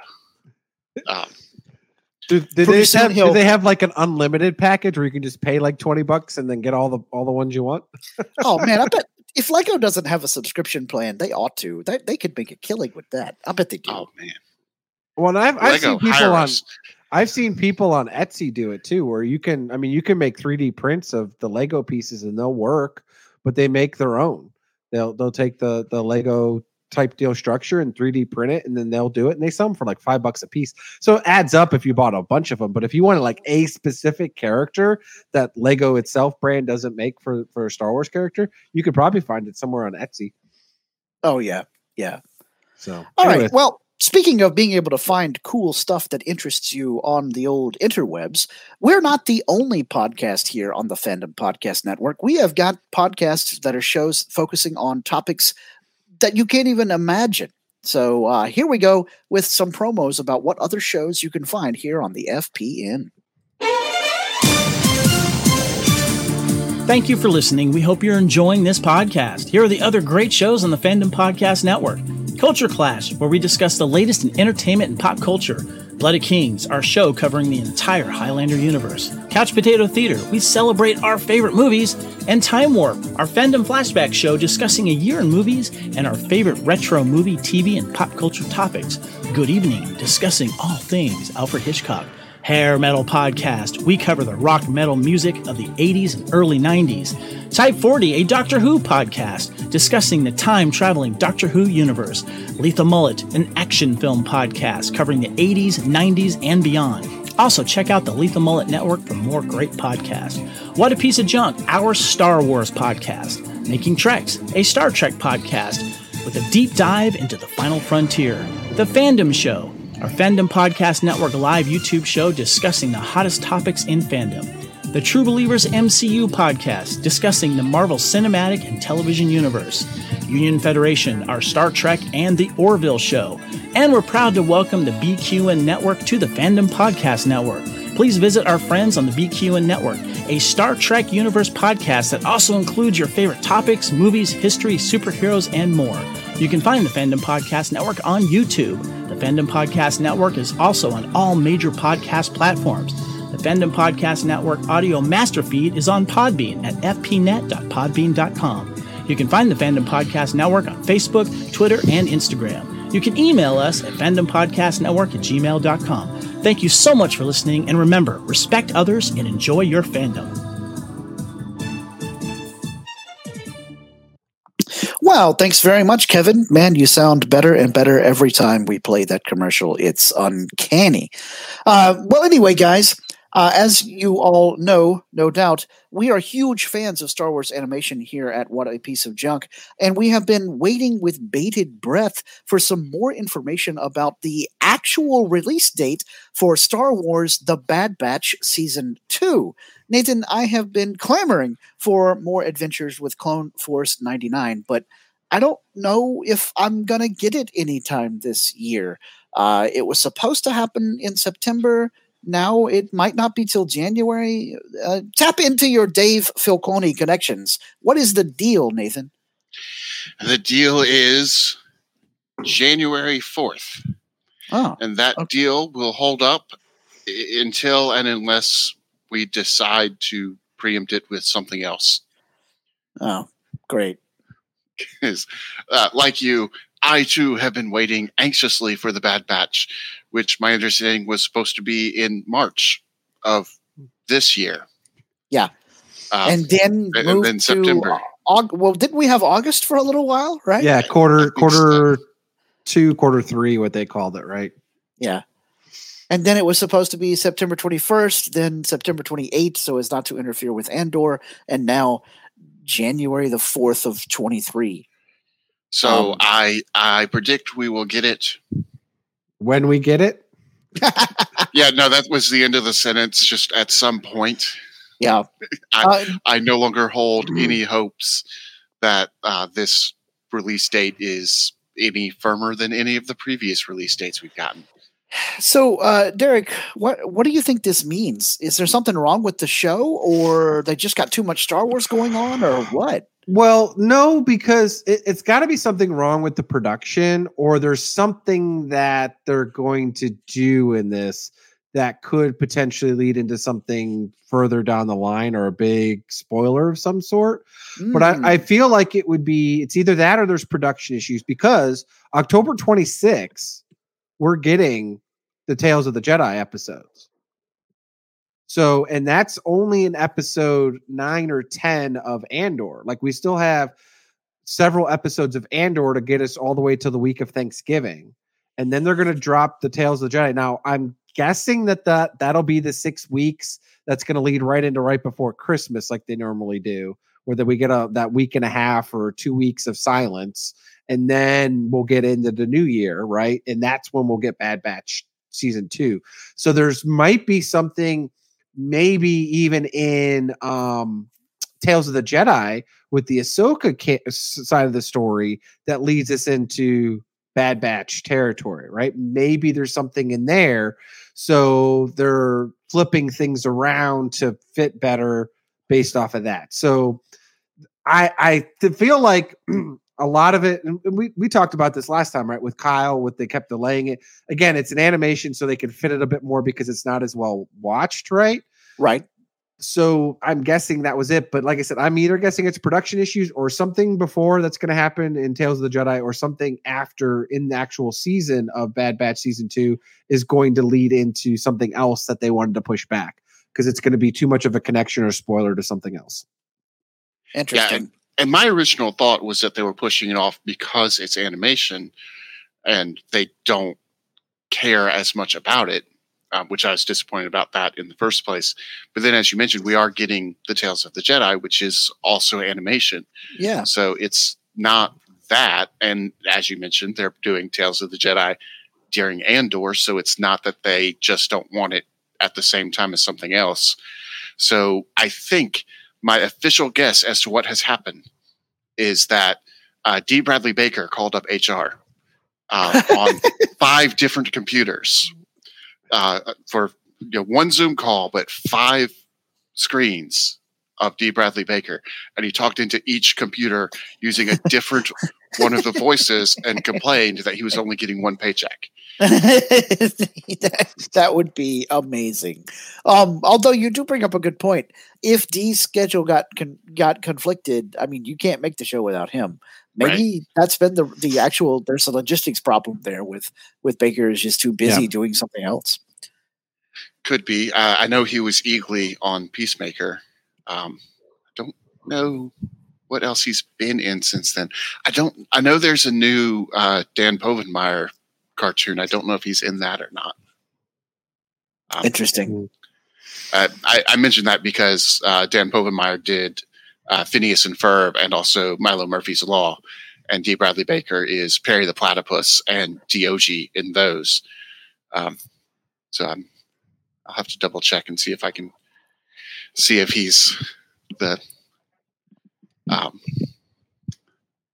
B: Do they have like an unlimited package where you can just pay like $20 and then get all the ones you want?
A: Oh man, I bet if Lego doesn't have a subscription plan, they ought to. They could make a killing with that. I bet they do.
C: Oh man.
B: Well, I've seen people on Etsy do it too, where you can make 3D prints of the Lego pieces and they'll work, but they make their own. They'll take the Lego type deal structure and 3D print it, and then they'll do it, and they sell them for like $5 a piece. So it adds up if you bought a bunch of them. But if you wanted like a specific character that Lego itself brand doesn't make for a Star Wars character, you could probably find it somewhere on Etsy.
A: Oh yeah, yeah.
B: So
A: all right, well. Speaking of being able to find cool stuff that interests you on the old interwebs, we're not the only podcast here on the Fandom Podcast Network. We have got podcasts that are shows focusing on topics that you can't even imagine. So here we go with some promos about what other shows you can find here on the FPN.
D: Thank you for listening. We hope you're enjoying this podcast. Here are the other great shows on the Fandom Podcast Network. Culture Clash, where we discuss the latest in entertainment and pop culture. Blood of Kings, our show covering the entire Highlander universe. Couch Potato Theater, we celebrate our favorite movies. And Time Warp, our fandom flashback show discussing a year in movies and our favorite retro movie, TV, and pop culture topics. Good Evening, discussing all things Alfred Hitchcock. Hair Metal Podcast, we cover the rock metal music of the 80s and early 90s. Type 40, a Doctor Who podcast, discussing the time-traveling Doctor Who universe. Lethal Mullet, an action film podcast covering the 80s, 90s, and beyond. Also, check out the Lethal Mullet Network for more great podcasts. What a Piece of Junk, our Star Wars podcast. Making Treks, a Star Trek podcast with a deep dive into the final frontier. The Fandom Show, our Fandom Podcast Network live YouTube show discussing the hottest topics in fandom. The True Believers MCU podcast discussing the Marvel Cinematic and Television Universe. Union Federation, our Star Trek and the Orville show. And we're proud to welcome the BQN Network to the Fandom Podcast Network. Please visit our friends on the BQN Network, a Star Trek Universe podcast that also includes your favorite topics, movies, history, superheroes, and more. You can find the Fandom Podcast Network on YouTube. The Fandom Podcast Network is also on all major podcast platforms. The Fandom Podcast Network audio master feed is on Podbean at fpnet.podbean.com. You can find the Fandom Podcast Network on Facebook, Twitter, and Instagram. You can email us at fandompodcastnetwork@gmail.com. Thank you so much for listening, and remember, respect others and enjoy your fandom.
A: Wow, thanks very much, Kevin. Man, you sound better and better every time we play that commercial. It's uncanny. Well, anyway, guys, as you all know, no doubt, we are huge fans of Star Wars animation here at What a Piece of Junk, and we have been waiting with bated breath for some more information about the actual release date for Star Wars The Bad Batch Season 2. Nathan, I have been clamoring for more adventures with Clone Force 99, but I don't know if I'm gonna get it anytime this year. It was supposed to happen in September. Now it might not be till January. Tap into your Dave Filconi connections. What is the deal, Nathan?
C: The deal is January 4th.
A: Oh,
C: and that deal will hold up until and unless we decide to preempt it with something else.
A: Oh, great.
C: Because, like you, I too have been waiting anxiously for the Bad Batch, which my understanding was supposed to be in March of this year.
A: Yeah. And then moved
C: then September.
A: Well, didn't we have August for a little while, right?
B: Yeah, quarter 2, quarter 3, what they called it, right?
A: Yeah. And then it was supposed to be September 21st, then September 28th, so as not to interfere with Andor, and now January the 4th of 23.
C: So I predict we will get it.
B: When we get it?
C: Yeah, no, that was the end of the sentence, just at some point.
A: Yeah.
C: I no longer hold any hopes that this release date is any firmer than any of the previous release dates we've gotten.
A: So, Derek, what do you think this means? Is there something wrong with the show, or they just got too much Star Wars going on, or what?
B: Well, no, because it's got to be something wrong with the production, or there's something that they're going to do in this that could potentially lead into something further down the line, or a big spoiler of some sort. But I feel like it's either that or there's production issues, because October 26th, we're getting the Tales of the Jedi episodes. So, and that's only in episode 9 or 10 of Andor. Like, we still have several episodes of Andor to get us all the way to the week of Thanksgiving. And then they're going to drop the Tales of the Jedi. Now, I'm guessing that'll be the 6 weeks that's going to lead right into right before Christmas, like they normally do, where we get that week and a half or 2 weeks of silence. And then we'll get into the new year, right? And that's when we'll get Bad Batch season 2. So there's might be something, maybe even in Tales of the Jedi with the Ahsoka side of the story that leads us into Bad Batch territory, right? Maybe there's something in there. So they're flipping things around to fit better based off of that. So I feel like a lot of it, and we talked about this last time, right? With Kyle, they kept delaying it. Again, it's an animation, so they can fit it a bit more because it's not as well watched, right?
A: Right.
B: So I'm guessing that was it. But like I said, I'm either guessing it's production issues or something before that's going to happen in Tales of the Jedi, or something after in the actual season of Bad Batch season 2 is going to lead into something else that they wanted to push back, because it's going to be too much of a connection or spoiler to something else.
A: Interesting.
C: Yeah, and my original thought was that they were pushing it off because it's animation and they don't care as much about it, which I was disappointed about that in the first place. But then, as you mentioned, we are getting the Tales of the Jedi, which is also animation.
A: Yeah.
C: So it's not that. And as you mentioned, they're doing Tales of the Jedi during Andor. So it's not that they just don't want it at the same time as something else. So I think my official guess as to what has happened is that D. Bradley Baker called up HR on 5 different computers for one Zoom call, but 5 screens of D. Bradley Baker. And he talked into each computer using a different one of the voices and complained that he was only getting 1 paycheck.
A: That would be amazing. Although you do bring up a good point. If D's schedule got conflicted, I mean, you can't make the show without him. Maybe that's been the actual. There's a logistics problem there with Baker is just too busy doing something else.
C: Could be. I know he was eagerly on Peacemaker. I don't know what else he's been in since then. I know there's a new Dan Povenmire cartoon. I don't know if he's in that or not.
A: Interesting.
C: I mentioned that because Dan Povenmire did Phineas and Ferb and also Milo Murphy's Law, and D. Bradley Baker is Perry the Platypus and Diogi in those. So I'll have to double check and see if I can see if he's the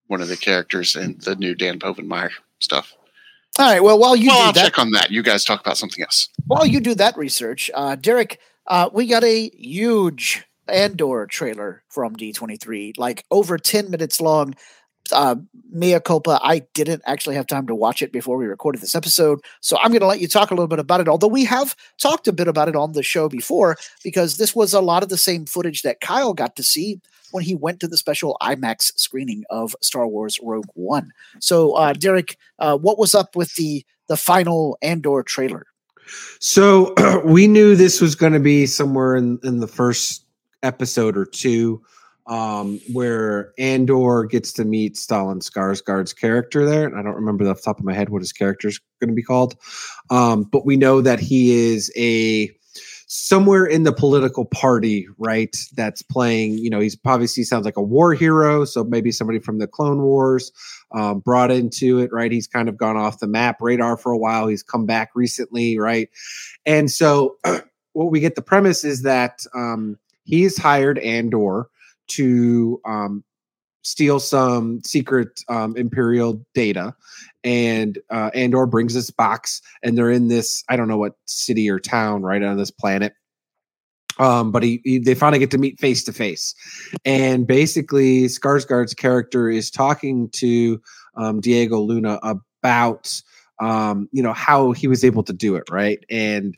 C: one of the characters in the new Dan Povenmire stuff.
A: All right. Well,
C: I'll check on that. You guys talk about something else.
A: While you do that research, Derek, we got a huge Andor trailer from D23, like over 10 minutes long. Mea culpa, I didn't actually have time to watch it before we recorded this episode, so I'm going to let you talk a little bit about it, although we have talked a bit about it on the show before, because this was a lot of the same footage that Kyle got to see when he went to the special IMAX screening of Star Wars Rogue One. So, Derek, what was up with the final Andor trailer?
B: So we knew this was going to be somewhere in the first episode or two, where Andor gets to meet Stellan Skarsgård's character there. And I don't remember off the top of my head what his character is going to be called. But we know that he is somewhere in the political party, right? That's playing, he's obviously sounds like a war hero. So maybe somebody from the Clone Wars, brought into it, right? He's kind of gone off the map radar for a while. He's come back recently, right? And so what we get the premise is that, he's hired Andor to steal some secret Imperial data, and Andor brings this box, and they're in this, I don't know what city or town right on this planet, but they finally get to meet face to face, and basically Skarsgård's character is talking to Diego Luna about how he was able to do it, right? And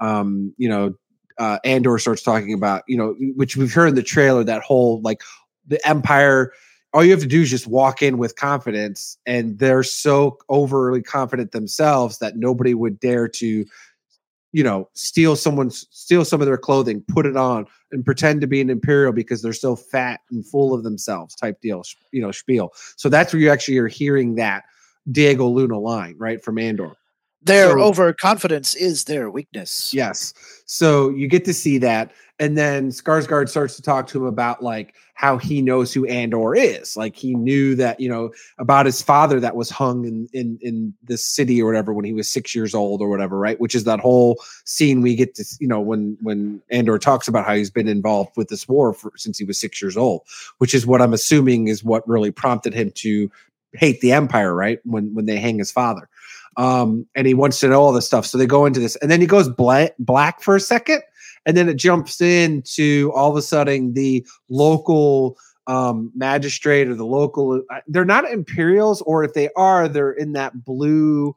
B: Andor starts talking about, which we've heard in the trailer, that whole, like, the Empire, all you have to do is just walk in with confidence, and they're so overly confident themselves that nobody would dare to, steal some of their clothing, put it on, and pretend to be an Imperial because they're so fat and full of themselves type deal, spiel. So that's where you actually are hearing that Diego Luna line, right, from Andor.
A: Their overconfidence is their weakness.
B: Yes. So you get to see that. And then Skarsgård starts to talk to him about, like, how he knows who Andor is. Like, he knew that, about his father that was hung in this city or whatever when he was 6 years old or whatever, right? Which is that whole scene we get to, when Andor talks about how he's been involved with this war since he was 6 years old, which is what I'm assuming is what really prompted him to hate the Empire, right? When they hang his father. And he wants to know all this stuff. So they go into this, and then he goes black for a second, and then it jumps into all of a sudden the local magistrate or the local. They're not Imperials, or if they are, they're in that blue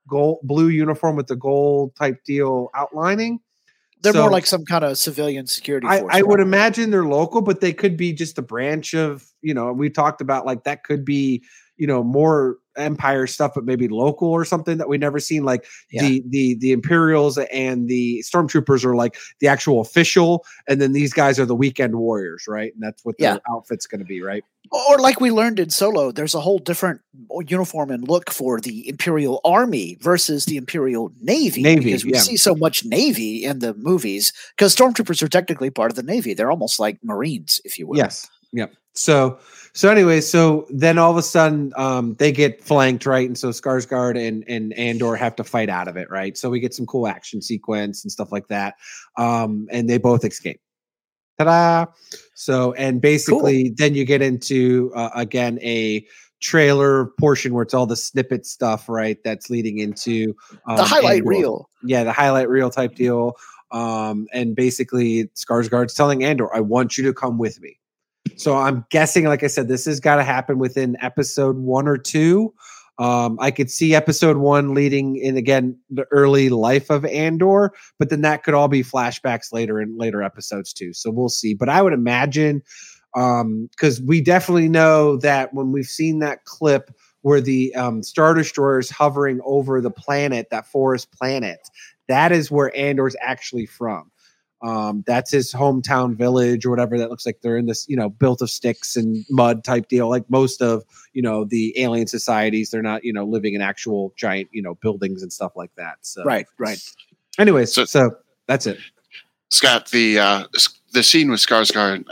B: uniform with the gold type deal outlining.
A: They're more like some kind of civilian security force.
B: I would imagine they're local, but they could be just a branch of, we talked about, like, that could be, more Empire stuff, but maybe local or something that we never seen. Like, the Imperials and the Stormtroopers are like the actual official, and then these guys are the weekend warriors, right? And that's what their outfit's going to be, right?
A: Or like we learned in Solo, there's a whole different uniform and look for the Imperial Army versus the Imperial Navy because we see so much Navy in the movies, because Stormtroopers are technically part of the Navy. They're almost like Marines, if you will.
B: Yes. Yep. So anyway, so then all of a sudden they get flanked, right? And so Skarsgård and Andor have to fight out of it, right? So we get some cool action sequence and stuff like that. And they both escape. Ta-da! So, and basically then you get into, again, a trailer portion where it's all the snippet stuff, right? That's leading into
A: the highlight
B: Andor.
A: reel.
B: Yeah, the highlight reel type deal. And basically Skarsgård's telling Andor, I want you to come with me. So I'm guessing, like I said, this has got to happen within episode 1 or 2. I could see episode 1 leading in, again, the early life of Andor, but then that could all be flashbacks later in later episodes too. So we'll see. But I would imagine, because we definitely know that when we've seen that clip where the Star Destroyer is hovering over the planet, that forest planet, that is where Andor's actually from. That's his hometown village or whatever. That looks like they're in this, built of sticks and mud type deal. Like most of, the alien societies, they're not, living in actual giant, buildings and stuff like that. So
A: right.
B: Anyways, so that's it.
C: Scott, the scene with Skarsgård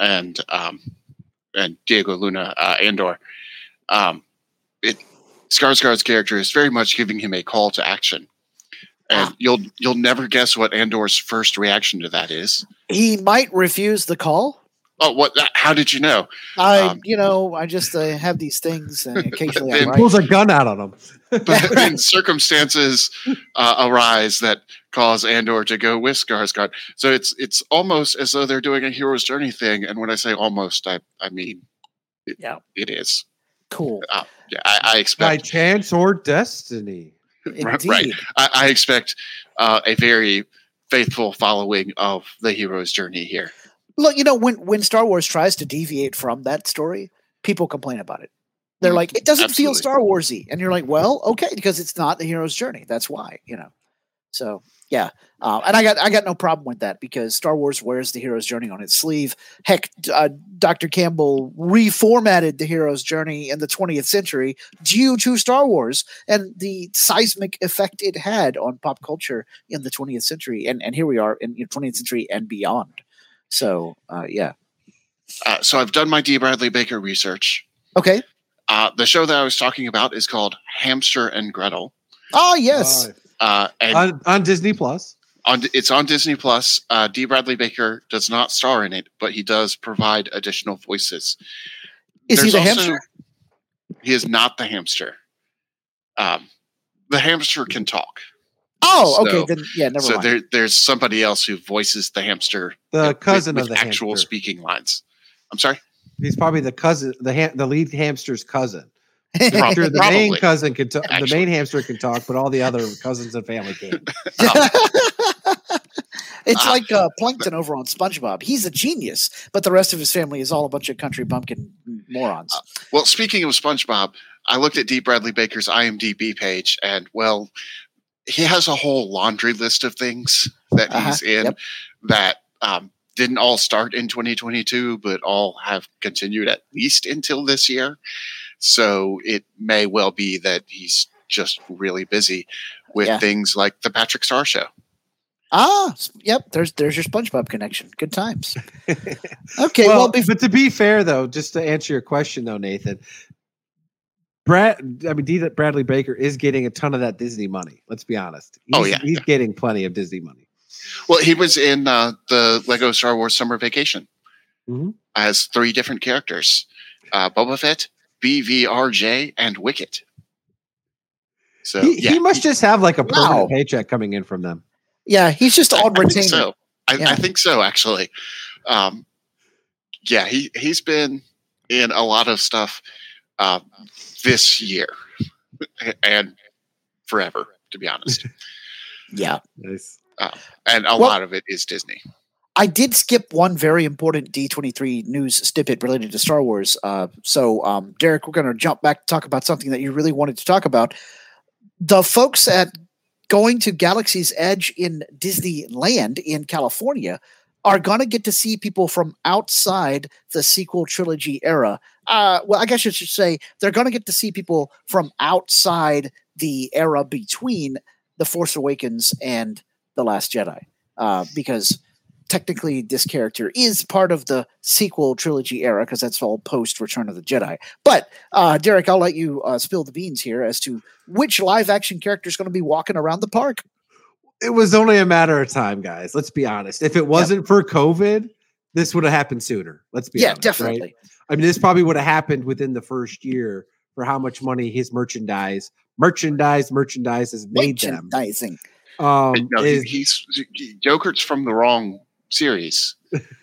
C: and Diego Luna, Andor, Skarsgård's character is very much giving him a call to action. And you'll never guess what Andor's first reaction to that is.
A: He might refuse the call.
C: Oh, what? How did you know?
A: I just have these things, and occasionally I
C: Then-
A: write.
B: Pulls a gun out on him.
C: But then circumstances arise that cause Andor to go with Skarsgård. So it's almost as though they're doing a hero's journey thing. And when I say almost, I mean it is.
A: Cool.
C: Yeah, I
B: By
C: expect
B: chance or destiny.
A: Indeed.
C: right. I expect a very faithful following of the hero's journey here.
A: Look, when Star Wars tries to deviate from that story, people complain about it. They're like, it doesn't feel
C: Absolutely.
A: Star Warsy, and you're like, well, okay, because it's not the hero's journey. That's why, So yeah, and I got no problem with that because Star Wars wears the hero's journey on its sleeve. Heck, Dr. Campbell reformatted the hero's journey in the 20th century due to Star Wars and the seismic effect it had on pop culture in the 20th century, and here we are in 20th century and beyond. So yeah.
C: So I've done my D. Bradley Baker research.
A: Okay.
C: The show that I was talking about is called Hamster and Gretel.
A: Oh yes.
C: And
B: On Disney Plus.
C: it's on Disney Plus. D. Bradley Baker does not star in it, but he does provide additional voices.
A: Is he
C: There's
A: the
C: also-
A: hamster?
C: He is not the hamster. The hamster can talk.
A: Oh,
C: So-
A: okay. Then yeah, never
C: So
A: mind.
C: there's somebody else who voices the hamster.
B: The cousin
C: with
B: of the
C: actual
B: hamster.
C: speaking lines. I'm sorry.
B: He's probably the cousin, the lead hamster's cousin.
C: Prob-
B: Sure, the
C: Probably.
B: main cousin can talk. The
C: Actually.
B: main hamster can talk, but all the other cousins and family can't.
A: It's like Plankton over on SpongeBob. He's a genius, but the rest of his family is all a bunch of country bumpkin morons.
C: Well, speaking of SpongeBob, I looked at D. Bradley Baker's IMDb page, and well, he has a whole laundry list of things that he's in
A: Yep.
C: that didn't all start in 2022, but all have continued at least until this year. So it may well be that he's just really busy with
A: Yeah.
C: things like the Patrick Star Show.
A: Yep. There's your SpongeBob connection. Good times. Okay.
B: Well,
A: Well,
B: but to be fair, though, just to answer your question, though, Nathan, D. Bradley Baker is getting a ton of that Disney money. Let's be honest. He's getting plenty of Disney money.
C: Well, he was in the Lego Star Wars Summer Vacation
B: Mhm.
C: as 3 different characters: Boba Fett, BVRJ, and Wicket. So
B: He must just have like a permanent
A: Wow.
B: paycheck coming in from them.
A: yeah, he's just on
C: I think
A: retainer.
C: so.
A: Yeah.
C: I think so, actually. He's been in a lot of stuff this year and forever, to be honest.
A: Yeah.
B: Nice.
C: And a lot of it is Disney.
A: I did skip one very important D23 news snippet related to Star Wars. So, Derek, we're going to jump back to talk about something that you really wanted to talk about. The folks at Going to Galaxy's Edge in Disneyland in California are going to get to see people from outside the sequel trilogy era. Well, I guess I should say they're going to get to see people from outside the era between The Force Awakens and The Last Jedi. Because technically this character is part of the sequel trilogy era because that's all post Return of the Jedi. But Derek, I'll let you spill the beans here as to which live action character is going to be walking around the park.
B: It was only a matter of time, guys. Let's be honest. If it wasn't for COVID, this would have happened sooner. Let's be honest.
A: Definitely.
B: Right? I mean, this probably would have happened within the first year for how much money his merchandise has made them.
A: Merchandising.
C: No,
B: is-
C: he's Joker's from the wrong series.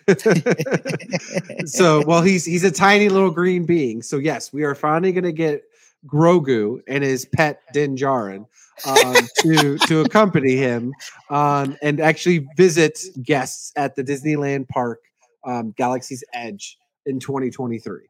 B: So, well, he's a tiny little green being. So, yes, we are finally going to get Grogu and his pet Din Djarin to accompany him and actually visit guests at the Disneyland Park Galaxy's Edge in 2023.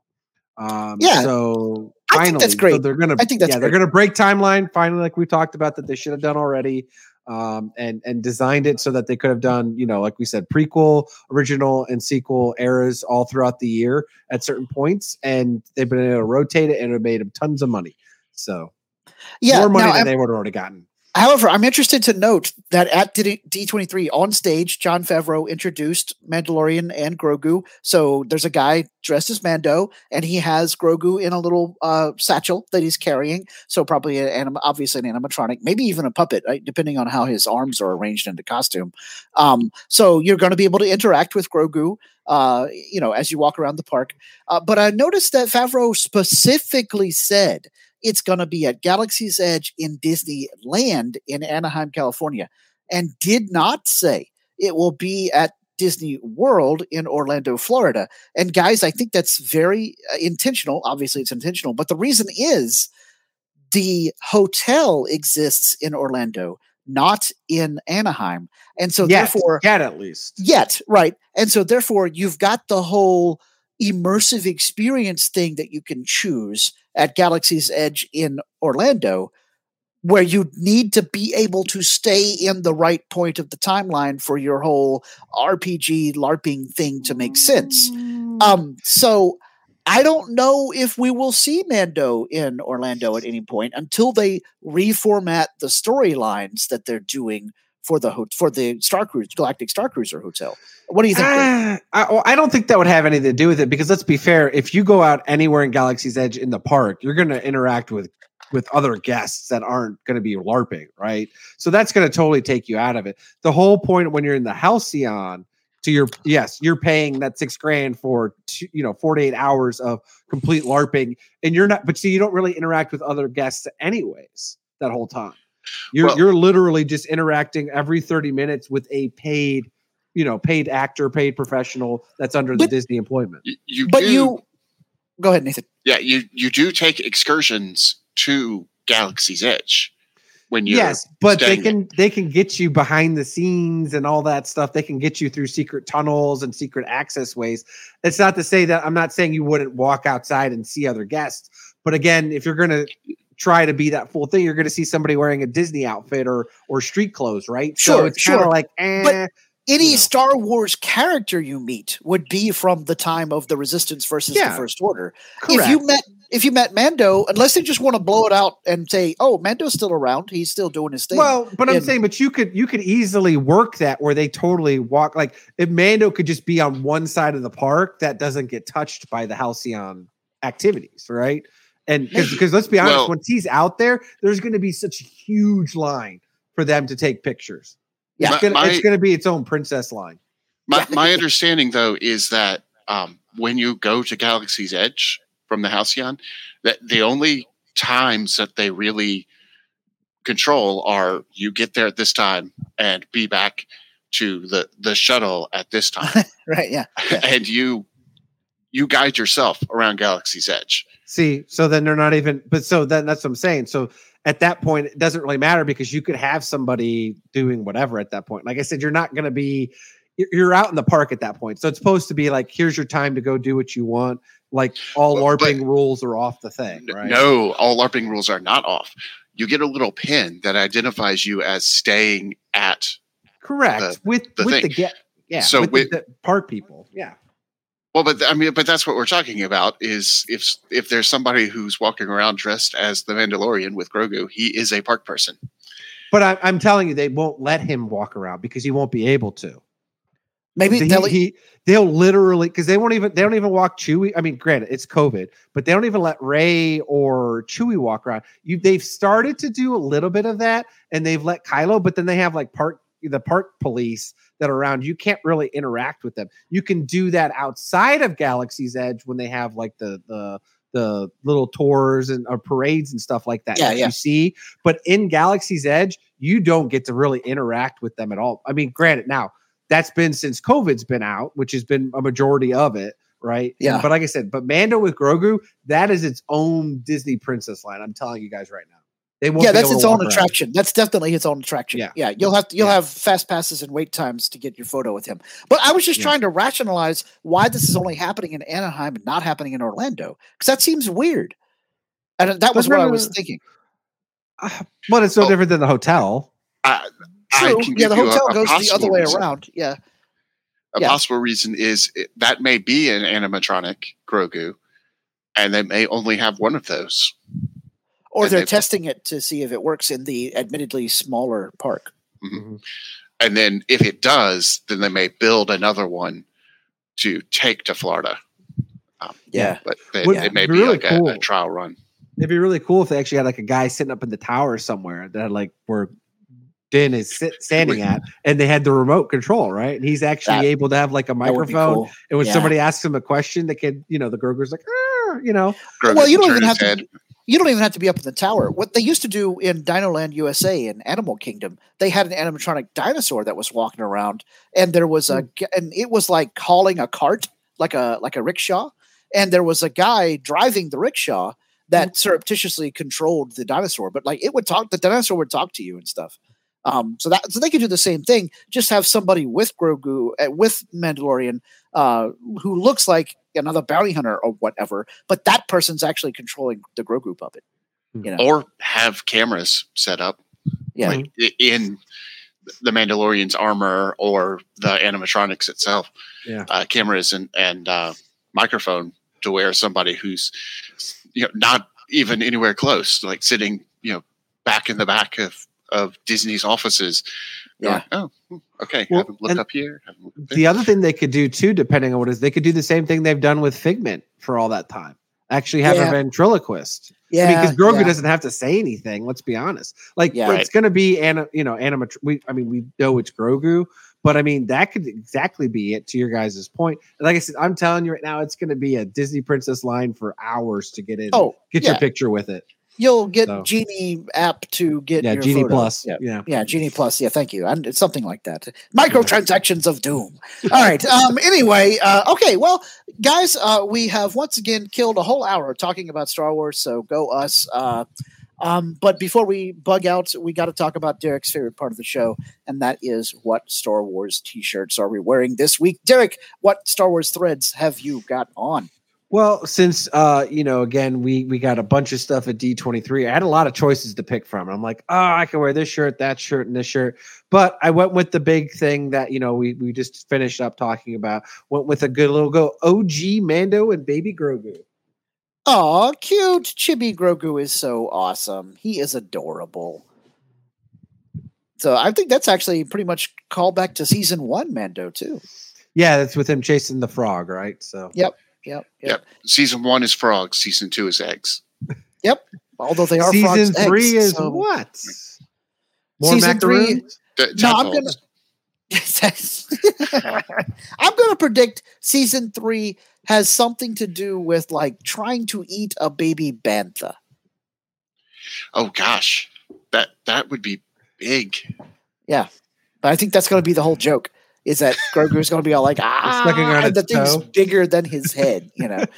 B: So
A: I think
B: finally,
A: that's great.
B: So they're gonna,
A: I think that's
B: they're
A: great.
B: gonna break timeline finally, like we talked about that they should have done already. And designed it so that they could have done, like we said, prequel, original, and sequel eras all throughout the year at certain points, and they've been able to rotate it, and it made them tons of money. So, more money than they would have already gotten.
A: However, I'm interested to note that at D23 on stage, Jon Favreau introduced Mandalorian and Grogu. So there's a guy dressed as Mando, and he has Grogu in a little satchel that he's carrying. So probably obviously an animatronic, maybe even a puppet, right? Depending on how his arms are arranged into costume. So you're going to be able to interact with Grogu, as you walk around the park. But I noticed that Favreau specifically said it's going to be at Galaxy's Edge in Disneyland in Anaheim, California, and did not say it will be at Disney World in Orlando, Florida. And guys, I think that's very intentional. Obviously, it's intentional, but the reason is the hotel exists in Orlando, not in Anaheim. And so therefore,
B: at least.
A: Right. And so therefore, you've got the whole immersive experience thing that you can choose at Galaxy's Edge in Orlando, where you need to be able to stay in the right point of the timeline for your whole RPG LARPing thing to make sense. So I don't know if we will see Mando in Orlando at any point until they reformat the storylines that they're doing for the Galactic Star Cruiser Hotel. What do you think?
B: I don't think that would have anything to do with it, because let's be fair, if you go out anywhere in Galaxy's Edge in the park, you're going to interact with other guests that aren't going to be LARPing, right? So that's going to totally take you out of it. The whole point when you're in the Halcyon, you're paying that $6,000 for 48 hours of complete LARPing, and you don't really interact with other guests anyways that whole time. You're literally just interacting every 30 minutes with a paid actor, paid professional that's under the Disney employment.
A: Go ahead, Nathan.
C: Yeah, you do take excursions to Galaxy's Edge when you're
B: but they can get you behind the scenes and all that stuff. They can get you through secret tunnels and secret access ways. It's not to say that I'm not saying you wouldn't walk outside and see other guests, but again, if you're going to try to be that full thing, you're going to see somebody wearing a Disney outfit or street clothes, right?
A: Sure,
B: so it's kind of like,
A: but any Star Wars character you meet would be from the time of the Resistance versus the First Order.
B: Correct.
A: If you met Mando, unless they just want to blow it out and say, "Oh, Mando's still around; he's still doing his thing."
B: Well, but I'm saying, but you could easily work that where they totally walk, like if Mando could just be on one side of the park that doesn't get touched by the Halcyon activities, right? And because let's be honest, once he's out there, there's going to be such a huge line for them to take pictures. Yeah, it's going to be its own princess line.
C: My understanding, though, is that when you go to Galaxy's Edge from the Halcyon, that the only times that they really control are you get there at this time and be back to the shuttle at this time.
A: Right, yeah.
C: And you guide yourself around Galaxy's Edge.
B: See, so then they're not even, but so then that's what I'm saying. So at that point, it doesn't really matter because you could have somebody doing whatever at that point. Like I said, you're not going to be, you're out in the park at that point. So it's supposed to be like, here's your time to go do what you want. Like all LARPing rules are off the thing, right?
C: No, all LARPing rules are not off. You get a little pin that identifies you as staying at.
B: Correct. with the park people. Yeah.
C: Well, but that's what we're talking about is if there's somebody who's walking around dressed as the Mandalorian with Grogu, he is a park person.
B: But I'm telling you, they won't let him walk around because he won't be able to.
A: Maybe
B: they'll literally, because they don't even walk Chewie. I mean, granted, it's COVID, but they don't even let Rey or Chewie walk around. They've started to do a little bit of that, and they've let Kylo, but then they have like the park police that are around. You can't really interact with them. You can do that outside of Galaxy's Edge when they have like the little tours and parades and stuff like that. You see, but in Galaxy's Edge, you don't get to really interact with them at all. I mean, granted, now that's been since COVID's been out, which has been a majority of it, right?
A: Yeah.
B: But like I said, Mando with Grogu, that is its own Disney princess line. I'm telling you guys right now. They won't
A: that's its own attraction. That's definitely its own attraction.
B: Yeah.
A: You'll have fast passes and wait times to get your photo with him. But I was just trying to rationalize why this is only happening in Anaheim and not happening in Orlando, because that seems weird. And that was what I was thinking.
B: Well, it's no different than the hotel.
A: True. The hotel goes the other way around. Yeah.
C: A possible reason is that may be an animatronic Grogu, and they may only have one of those.
A: Or
C: And
A: they're
C: they-
A: testing it to see if it works in the admittedly smaller park.
C: Mhm. And then if it does, then they may build another one to take to Florida.
A: Yeah.
C: But
B: Would
C: it may
B: be
C: be
B: really
C: like
B: cool.
C: a trial run.
B: It'd be really cool if they actually had like a guy sitting up in the tower somewhere that had like where Dan is standing at, and they had the remote control, right? And he's actually
A: That-
B: able to have like a
A: That would be
B: microphone.
A: cool.
B: And when
A: Yeah.
B: somebody asks him a question, the kid, the Grogu's like,
C: Grogu
A: Well, you
C: can
A: don't
C: turn
A: even
C: his
A: have
C: head.
A: to. You don't even have to be up in the tower. What they used to do in Dinoland USA in Animal Kingdom, they had an animatronic dinosaur that was walking around, and there was and it was like hauling a cart, like a rickshaw, and there was a guy driving the rickshaw that surreptitiously controlled the dinosaur. But like it would talk, the dinosaur would talk to you and stuff. So they could do the same thing. Just have somebody with Grogu, with Mandalorian, who looks like another bounty hunter or whatever, but that person's actually controlling the Grogu puppet.
C: Or have cameras set up
A: Yeah.
C: like in the Mandalorian's armor or the animatronics itself.
B: Yeah.
C: Cameras and microphone to where somebody who's not even anywhere close, like sitting back in the back of Disney's offices.
A: Yeah.
C: Going, oh, okay.
B: Well,
C: haven't looked
B: and
C: up here. Haven't looked up there.
B: the other thing they could do too, depending on what it is, they could do the same thing they've done with Figment for all that time. Actually have
A: Yeah.
B: a ventriloquist.
A: Yeah.
B: Because Grogu
A: yeah.
B: doesn't have to say anything. Let's be honest. Like
A: Yeah.
B: it's going to be animatronic. We know it's Grogu, but I mean that could exactly be it. To your guys' point, and like I said, I'm telling you right now, it's going to be a Disney Princess line for hours to get in.
A: Oh,
B: get
A: yeah.
B: your picture with it.
A: You'll get
B: So.
A: Genie app to get
B: Yeah,
A: your
B: Genie
A: photo.
B: Plus.
A: Yeah.
B: Yeah.
A: Yeah, Genie Plus. Yeah, thank you. And it's something like that. Microtransactions of doom. All right. Anyway, okay. Well, guys, we have once again killed a whole hour talking about Star Wars. So go us. But before we bug out, we got to talk about Derek's favorite part of the show, and that is what Star Wars T-shirts are we wearing this week? Derek, what Star Wars threads have you got on?
B: Well, since again, we got a bunch of stuff at D23. I had a lot of choices to pick from. I'm like, I can wear this shirt, that shirt, and this shirt. But I went with the big thing that we just finished up talking about. Went with a good little go. OG Mando and Baby Grogu.
A: Oh, cute. Chibi Grogu is so awesome. He is adorable. So I think that's actually pretty much called back to season 1 Mando too.
B: Yeah, that's with him chasing the frog, right? So
A: Yep.
C: Season 1 is frogs. Season 2 is eggs.
A: Although they are
B: season
A: frogs'
B: 3
A: eggs,
B: is
A: so-
B: what? More
A: Season 3
B: macaroons?
A: No, I'm gonna. I'm going to predict season 3 has something to do with like trying to eat a baby bantha.
C: Oh gosh, that would be big.
A: But I think that's going to be the whole joke. Is that Grogu is going to be all like,
B: sucking on
A: and the
B: its
A: thing's
B: toe.
A: bigger than his head,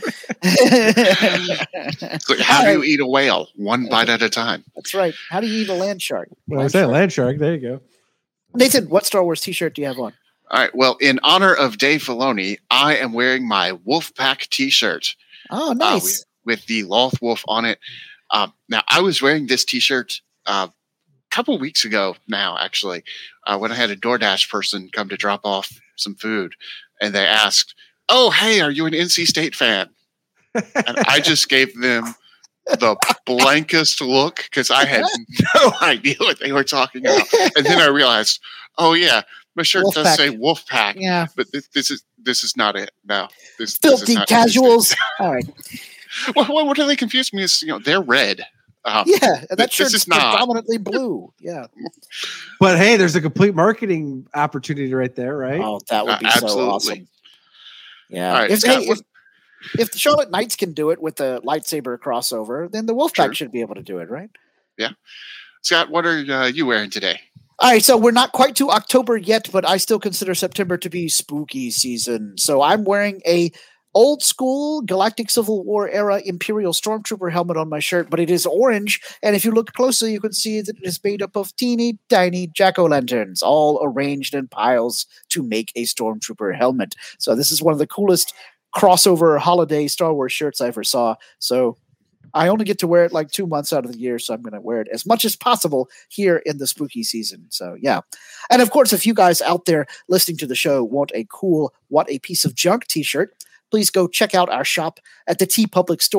C: It's like, how do you eat a whale? One bite at a time.
A: That's right. How do you eat a land shark?
B: Well, I say land shark. There you go.
A: Nathan, what Star Wars T-shirt do you have on?
C: All right. Well, in honor of Dave Filoni, I am wearing my Wolfpack T-shirt
A: Oh, nice.
C: with the Loth Wolf on it. Now, I was wearing this T-shirt a couple weeks ago now, actually, when I had a DoorDash person come to drop off some food, and they asked, "Oh, hey, are you an NC State fan?" And I just gave them the blankest look because I had no idea what they were talking about. And then I realized, oh yeah, my shirt
A: Wolfpack.
C: does say Wolfpack,
A: Yeah.
C: but this is not it. No, this is
A: Filthy
C: not
A: casuals. All right.
C: what really confused me is they're red.
A: Yeah, and that
C: This
A: shirt's
C: is not.
A: predominantly blue. Yeah.
B: But hey, there's a complete marketing opportunity right there, right?
A: Oh, that would be so
C: Absolutely.
A: awesome. Yeah.
C: All right,
A: if,
C: Scott,
A: hey, if the Charlotte Knights can do it with the lightsaber crossover, then the Wolfpack
C: Sure.
A: should be able to do it, right?
C: Scott, what are you wearing today?
A: All right, so we're not quite to October yet, but I still consider September to be spooky season. So I'm wearing a old school Galactic Civil War era Imperial Stormtrooper helmet on my shirt, but it is orange. And if you look closely, you can see that it is made up of teeny tiny jack-o'-lanterns, all arranged in piles to make a Stormtrooper helmet. So this is one of the coolest crossover holiday Star Wars shirts I ever saw. So I only get to wear it like 2 months out of the year, so I'm going to wear it as much as possible here in the spooky season. So, yeah. And, of course, if you guys out there listening to the show want a cool What a Piece of Junk t-shirt, please go check out our shop at the TeePublic store.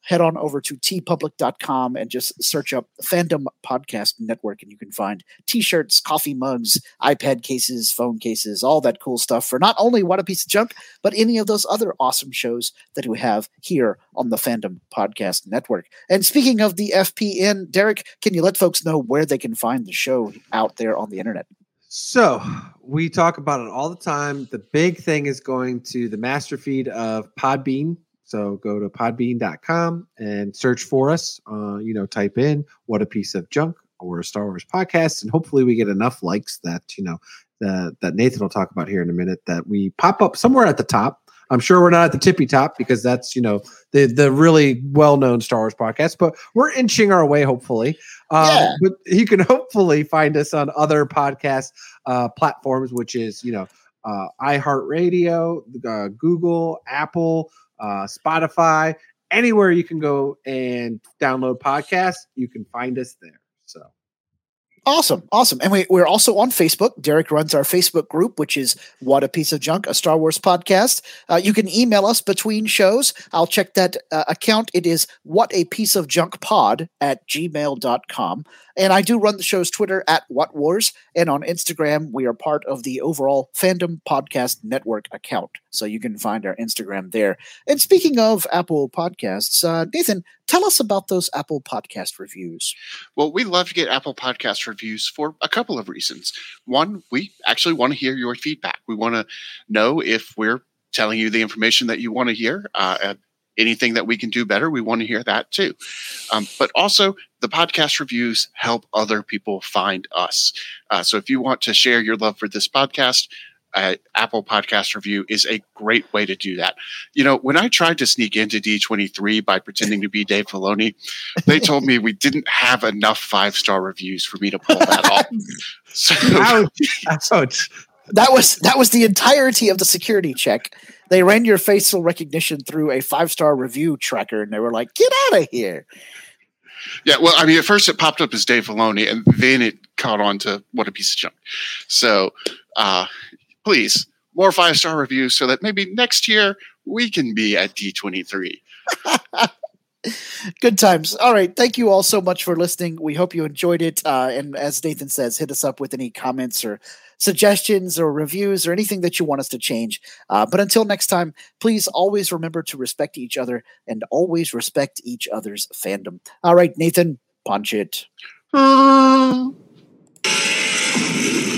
A: head on over to tpublic.com and just search up Fandom Podcast Network, and you can find t-shirts, coffee mugs, iPad cases, phone cases, all that cool stuff for not only What a Piece of Junk, but any of those other awesome shows that we have here on the Fandom Podcast Network. And speaking of the FPN, Derek, can you let folks know where they can find the show out there on the internet?
B: So we talk about it all the time. The big thing is going to the master feed of Podbean. So go to podbean.com and search for us. Type in What a Piece of Junk or a Star Wars podcast. And hopefully we get enough likes that, that Nathan will talk about here in a minute, that we pop up somewhere at the top. I'm sure we're not at the tippy top because that's, the really well-known Star Wars podcast, but we're inching our way, hopefully. But you can hopefully find us on other podcast platforms, which is, iHeartRadio, Google, Apple, Spotify, anywhere you can go and download podcasts, you can find us there. So.
A: Awesome. And we're also on Facebook. Derek runs our Facebook group, which is What a Piece of Junk, a Star Wars podcast. You can email us between shows. I'll check that account. It is whatapieceofjunkpod@gmail.com. And I do run the show's Twitter @WhatWars. And on Instagram, we are part of the overall Fandom Podcast Network account. So you can find our Instagram there. And speaking of Apple Podcasts, Nathan, tell us about those Apple Podcast reviews.
C: Well, we love to get Apple Podcast reviews for a couple of reasons. One, we actually want to hear your feedback. We want to know if we're telling you the information that you want to hear. Anything that we can do better, we want to hear that too. But also, the podcast reviews help other people find us. So if you want to share your love for this podcast, Apple Podcast Review is a great way to do that. When I tried to sneak into D23 by pretending to be Dave Filoni, they told me we didn't have enough 5-star reviews for me to pull that off. So,
B: ouch.
A: That was the entirety of the security check. They ran your facial recognition through a 5-star review tracker, and they were like, "Get out of here!"
C: Yeah, well, I mean, at first it popped up as Dave Filoni, and then it caught on to What a Piece of Junk. So, please, more 5-star reviews so that maybe next year we can be at D23.
A: Good times. All right. Thank you all so much for listening. We hope you enjoyed it. And as Nathan says, hit us up with any comments or suggestions or reviews or anything that you want us to change. But until next time, please always remember to respect each other and always respect each other's fandom. All right, Nathan, punch it.